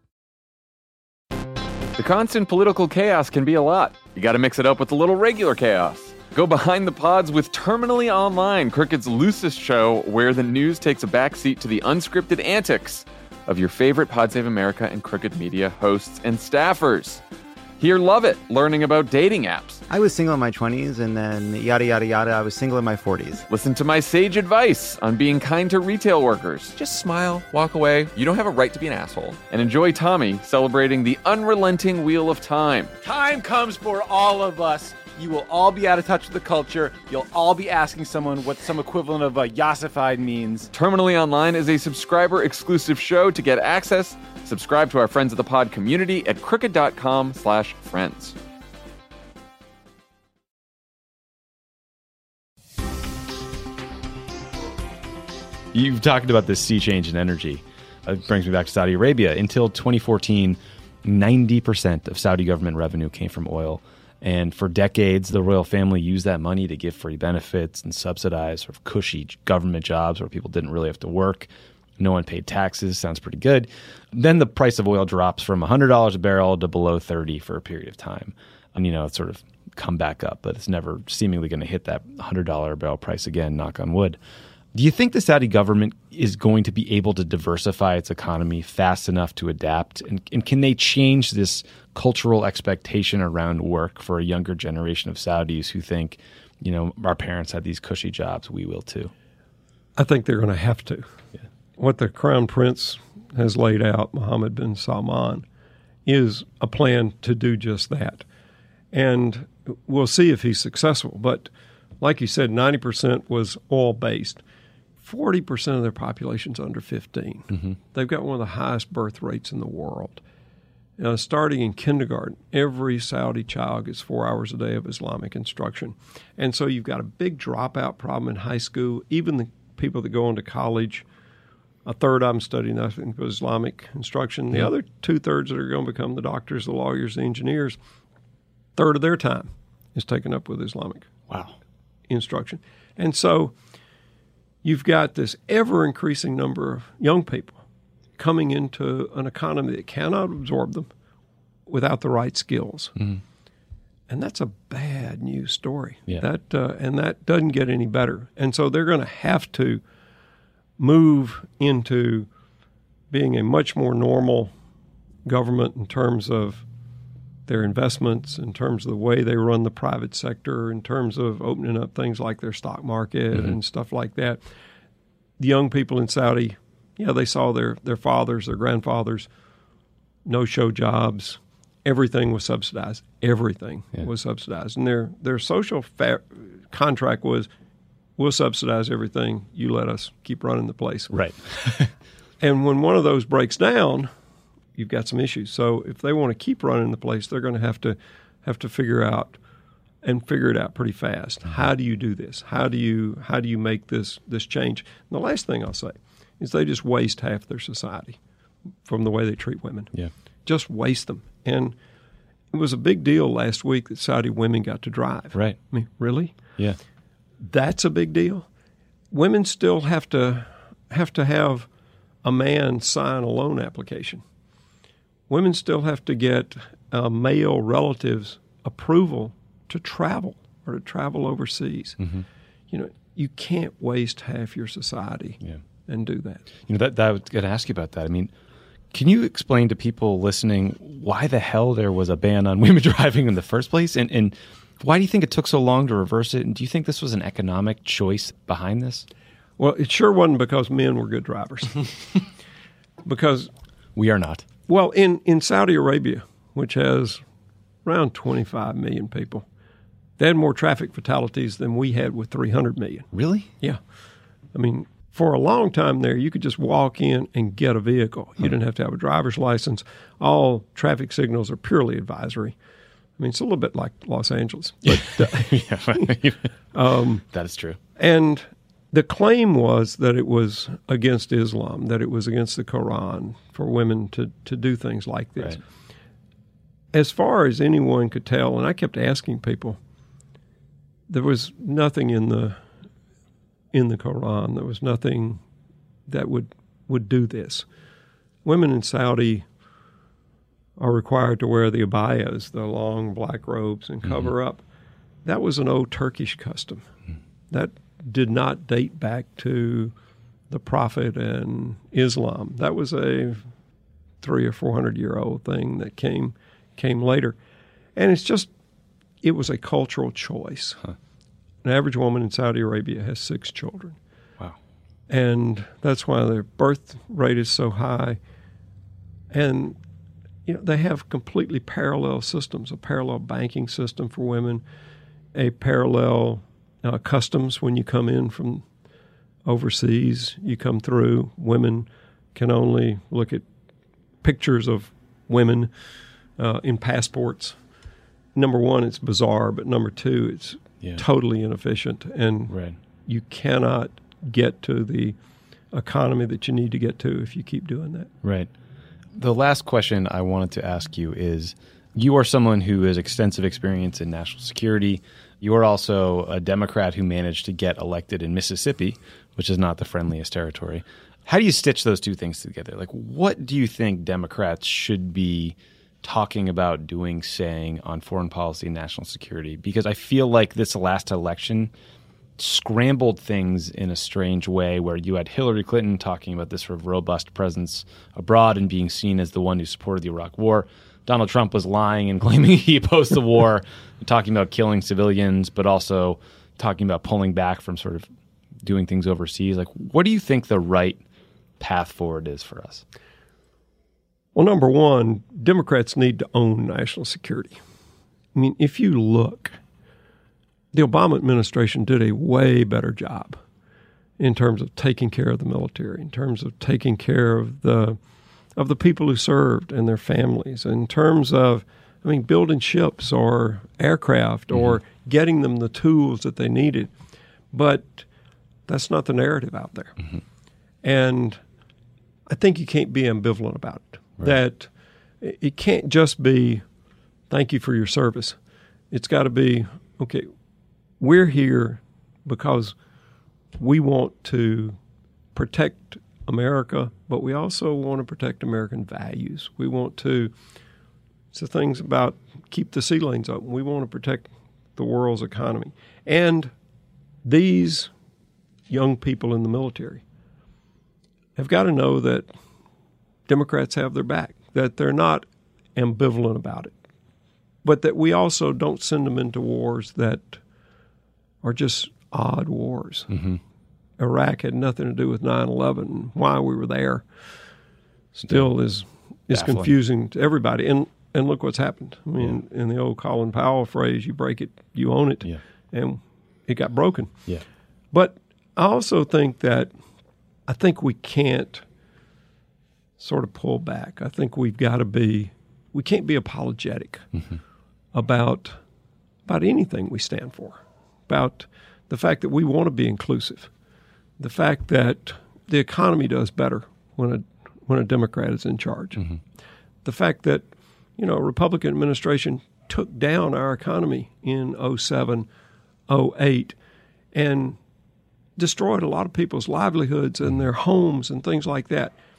[SPEAKER 7] The constant political chaos can be a lot. You got to mix it up with a little regular chaos. Go behind the pods with Terminally Online, Crooked's loosest show where the news takes a backseat to the unscripted antics of your favorite Pod Save America and Crooked Media hosts and staffers. Hear Love It, learning about dating apps.
[SPEAKER 8] I was single in my twenties, and then yada, yada, yada, I was single in my forties.
[SPEAKER 7] Listen to my sage advice on being kind to retail workers.
[SPEAKER 11] Just smile, walk away. You don't have a right to be an asshole.
[SPEAKER 7] And enjoy Tommy celebrating the unrelenting wheel of time.
[SPEAKER 9] Time comes for all of us. You will all be out of touch with the culture. You'll all be asking someone what some equivalent of a yassified means.
[SPEAKER 7] Terminally Online is a subscriber-exclusive show. To get access, subscribe to our Friends of the Pod community at crooked.com slash friends.
[SPEAKER 4] You've talked about this sea change in energy. It brings me back to Saudi Arabia. Until twenty fourteen, ninety percent of Saudi government revenue came from oil. And for decades, the royal family used that money to give free benefits and subsidize sort of cushy government jobs where people didn't really have to work. No one paid taxes. Sounds pretty good. Then the price of oil drops from one hundred dollars a barrel to below thirty dollars for a period of time. And, you know, it's sort of come back up, but it's never seemingly going to hit that one hundred dollars a barrel price again, knock on wood. Do you think the Saudi government is going to be able to diversify its economy fast enough to adapt? And, and can they change this cultural expectation around work for a younger generation of Saudis who think, you know, our parents had these cushy jobs, we will too?
[SPEAKER 6] I think they're going to have to. Yeah. What the Crown Prince has laid out, Mohammed bin Salman, is a plan to do just that. And we'll see if he's successful. But like you said, ninety percent was oil-based. forty percent of their population's under fifteen. Mm-hmm. They've got one of the highest birth rates in the world. Now, starting in kindergarten, every Saudi child gets four hours a day of Islamic instruction. And so you've got a big dropout problem in high school. Even the people that go into college, a third of them study nothing but Islamic instruction. The
[SPEAKER 4] Yeah.
[SPEAKER 6] other two-thirds that are going to become the doctors, the lawyers, the engineers, third of their time is taken up with Islamic
[SPEAKER 4] Wow.
[SPEAKER 6] instruction. And so you've got this ever-increasing number of young people coming into an economy that cannot absorb them without the right skills.
[SPEAKER 4] Mm-hmm.
[SPEAKER 6] And that's a bad news story.
[SPEAKER 4] Yeah.
[SPEAKER 6] That uh, and that doesn't get any better. And so they're going to have to move into being a much more normal government in terms of their investments, in terms of the way they run the private sector, in terms of opening up things like their stock market mm-hmm. and stuff like that. The young people in Saudi, yeah, they saw their, their fathers, their grandfathers, no-show jobs. Everything was subsidized. Everything yeah. was subsidized. And their, their social fa- contract was, we'll subsidize everything. You let us keep running the place.
[SPEAKER 4] Right.
[SPEAKER 6] And when one of those breaks down, you've got some issues. So if they want to keep running the place, they're going to have to have to figure out and figure it out pretty fast. Mm-hmm. How do you do this? How do you how do you make this this change? And the last thing I'll say is they just waste half their society from the way they treat women.
[SPEAKER 4] Yeah.
[SPEAKER 6] Just waste them. And it was a big deal last week that Saudi women got to drive.
[SPEAKER 4] Right.
[SPEAKER 6] I mean, really?
[SPEAKER 4] Yeah.
[SPEAKER 6] That's a big deal. Women still have to have to have a man sign a loan application. Women still have to get uh, male relatives' approval to travel or to travel overseas. Mm-hmm. You know, you can't waste half your society yeah. and do that.
[SPEAKER 3] You know, that, that I was going to ask you about that. I mean, can you explain to people listening why the hell there was a ban on women driving in the first place? And, and why do you think it took so long to reverse it? And do you think this was an economic choice behind this?
[SPEAKER 6] Well, it sure wasn't because men were good drivers. Because
[SPEAKER 3] we are not.
[SPEAKER 6] Well, in, in Saudi Arabia, which has around twenty-five million people, they had more traffic fatalities than we had with three hundred million.
[SPEAKER 3] Really?
[SPEAKER 6] Yeah. I mean, for a long time there, you could just walk in and get a vehicle. You huh. didn't have to have a driver's license. All traffic signals are purely advisory. I mean, it's a little bit like Los Angeles. But, uh,
[SPEAKER 3] yeah. um, that is true.
[SPEAKER 6] And the claim was that it was against Islam, that it was against the Quran for women to, to do things like this.
[SPEAKER 3] Right.
[SPEAKER 6] As far as anyone could tell, and I kept asking people, there was nothing in the in the Quran. There was nothing that would, would do this. Women in Saudi are required to wear the abayas, the long black robes, and cover mm-hmm. up. That was an old Turkish custom. Mm-hmm. That did not date back to the Prophet and Islam. That was a three or four hundred year old thing that came came later, and it's just it was a cultural choice. Huh. An average woman in Saudi Arabia has six children.
[SPEAKER 3] Wow,
[SPEAKER 6] and that's why their birth rate is so high. And you know they have completely parallel systems: a parallel banking system for women, a parallel Uh, customs when you come in from overseas. You come through, women can only look at pictures of women uh, in passports. Number one, it's bizarre, but number two, it's yeah. totally inefficient, and
[SPEAKER 3] right.
[SPEAKER 6] you cannot get to the economy that you need to get to if you keep doing that.
[SPEAKER 3] Right. The last question I wanted to ask you is, you are someone who has extensive experience in national security. You are also a Democrat who managed to get elected in Mississippi, which is not the friendliest territory. How do you stitch those two things together? Like, what do you think Democrats should be talking about, doing, saying on foreign policy and national security? Because I feel like this last election scrambled things in a strange way, where you had Hillary Clinton talking about this sort of robust presence abroad and being seen as the one who supported the Iraq War. Donald Trump was lying and claiming he opposed the war, talking about killing civilians, but also talking about pulling back from sort of doing things overseas. Like, what do you think the right path forward is for us?
[SPEAKER 6] Well, number one, Democrats need to own national security. I mean, if you look, the Obama administration did a way better job in terms of taking care of the military, in terms of taking care of the of the people who served and their families, in terms of, I mean, building ships or aircraft mm-hmm. or getting them the tools that they needed. But that's not the narrative out there. Mm-hmm. And I think you can't be ambivalent about it. Right. That it can't just be, thank you for your service. It's got to be, okay, we're here because we want to protect America, but we also want to protect American values. We want to, it's the things about keep the sea lanes open. We want to protect the world's economy. And these young people in the military have got to know that Democrats have their back, that they're not ambivalent about it, but that we also don't send them into wars that are just odd wars. Mm-hmm. Iraq had nothing to do with nine eleven. Why we were there still is is Baffling. confusing to everybody. And and look what's happened. I mean, yeah. in the old Colin Powell phrase, you break it, you own it.
[SPEAKER 3] Yeah.
[SPEAKER 6] And it got broken.
[SPEAKER 3] Yeah.
[SPEAKER 6] But I also think that I think we can't sort of pull back. I think we've got to be, we can't be apologetic mm-hmm. about about anything we stand for, about the fact that we want to be inclusive, the fact that the economy does better when a when a Democrat is in charge, mm-hmm. the fact that, you know, a Republican administration took down our economy in oh seven, oh eight and destroyed a lot of people's livelihoods and their homes and things like that.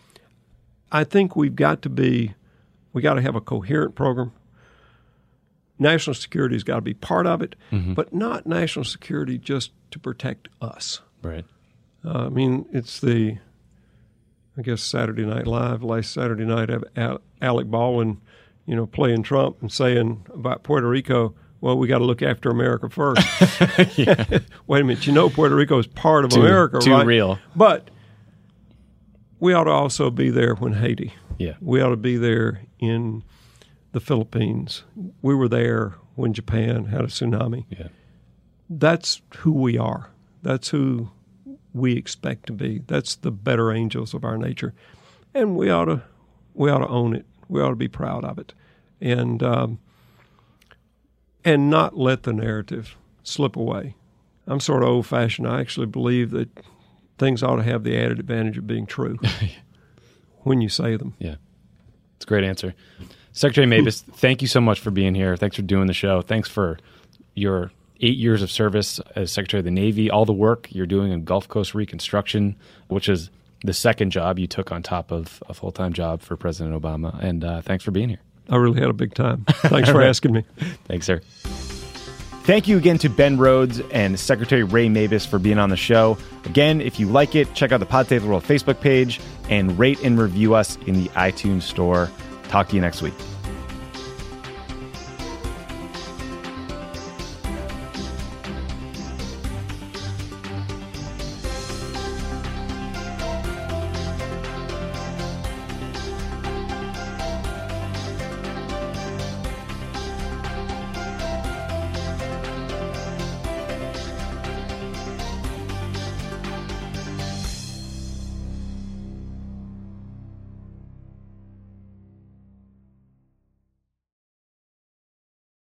[SPEAKER 6] I think we've got to be, we got to have a coherent program. National security has got to be part of it, mm-hmm. but not national security just to protect us.
[SPEAKER 3] Right.
[SPEAKER 6] Uh, I mean, it's the, I guess, Saturday Night Live, last Saturday night, Alec Baldwin, you know, playing Trump and saying about Puerto Rico, well, we got to look after America first. Wait a minute. You know Puerto Rico is part of
[SPEAKER 3] too,
[SPEAKER 6] America,
[SPEAKER 3] too
[SPEAKER 6] right?
[SPEAKER 3] Too real.
[SPEAKER 6] But we ought to also be there when Haiti.
[SPEAKER 3] Yeah.
[SPEAKER 6] We ought to be there in the Philippines. We were there when Japan had a tsunami.
[SPEAKER 3] Yeah.
[SPEAKER 6] That's who we are. That's who we expect to be. That's the better angels of our nature. And we ought to, we ought to own it. We ought to be proud of it. And, um, and not let the narrative slip away. I'm sort of old-fashioned. I actually believe that things ought to have the added advantage of being true when you say them.
[SPEAKER 3] Yeah. It's a great answer. Secretary Mabus, thank you so much for being here. Thanks for doing the show. Thanks for your eight years of service as Secretary of the Navy, all the work you're doing in Gulf Coast reconstruction, which is the second job you took on top of a full-time job for President Obama. And uh, thanks for being here.
[SPEAKER 6] I really had a big time. Thanks for asking me.
[SPEAKER 3] Thanks, sir. Thank you again to Ben Rhodes and Secretary Ray Mabus for being on the show. Again, if you like it, check out the Pod Save the World Facebook page and rate and review us in the iTunes store. Talk to you next week.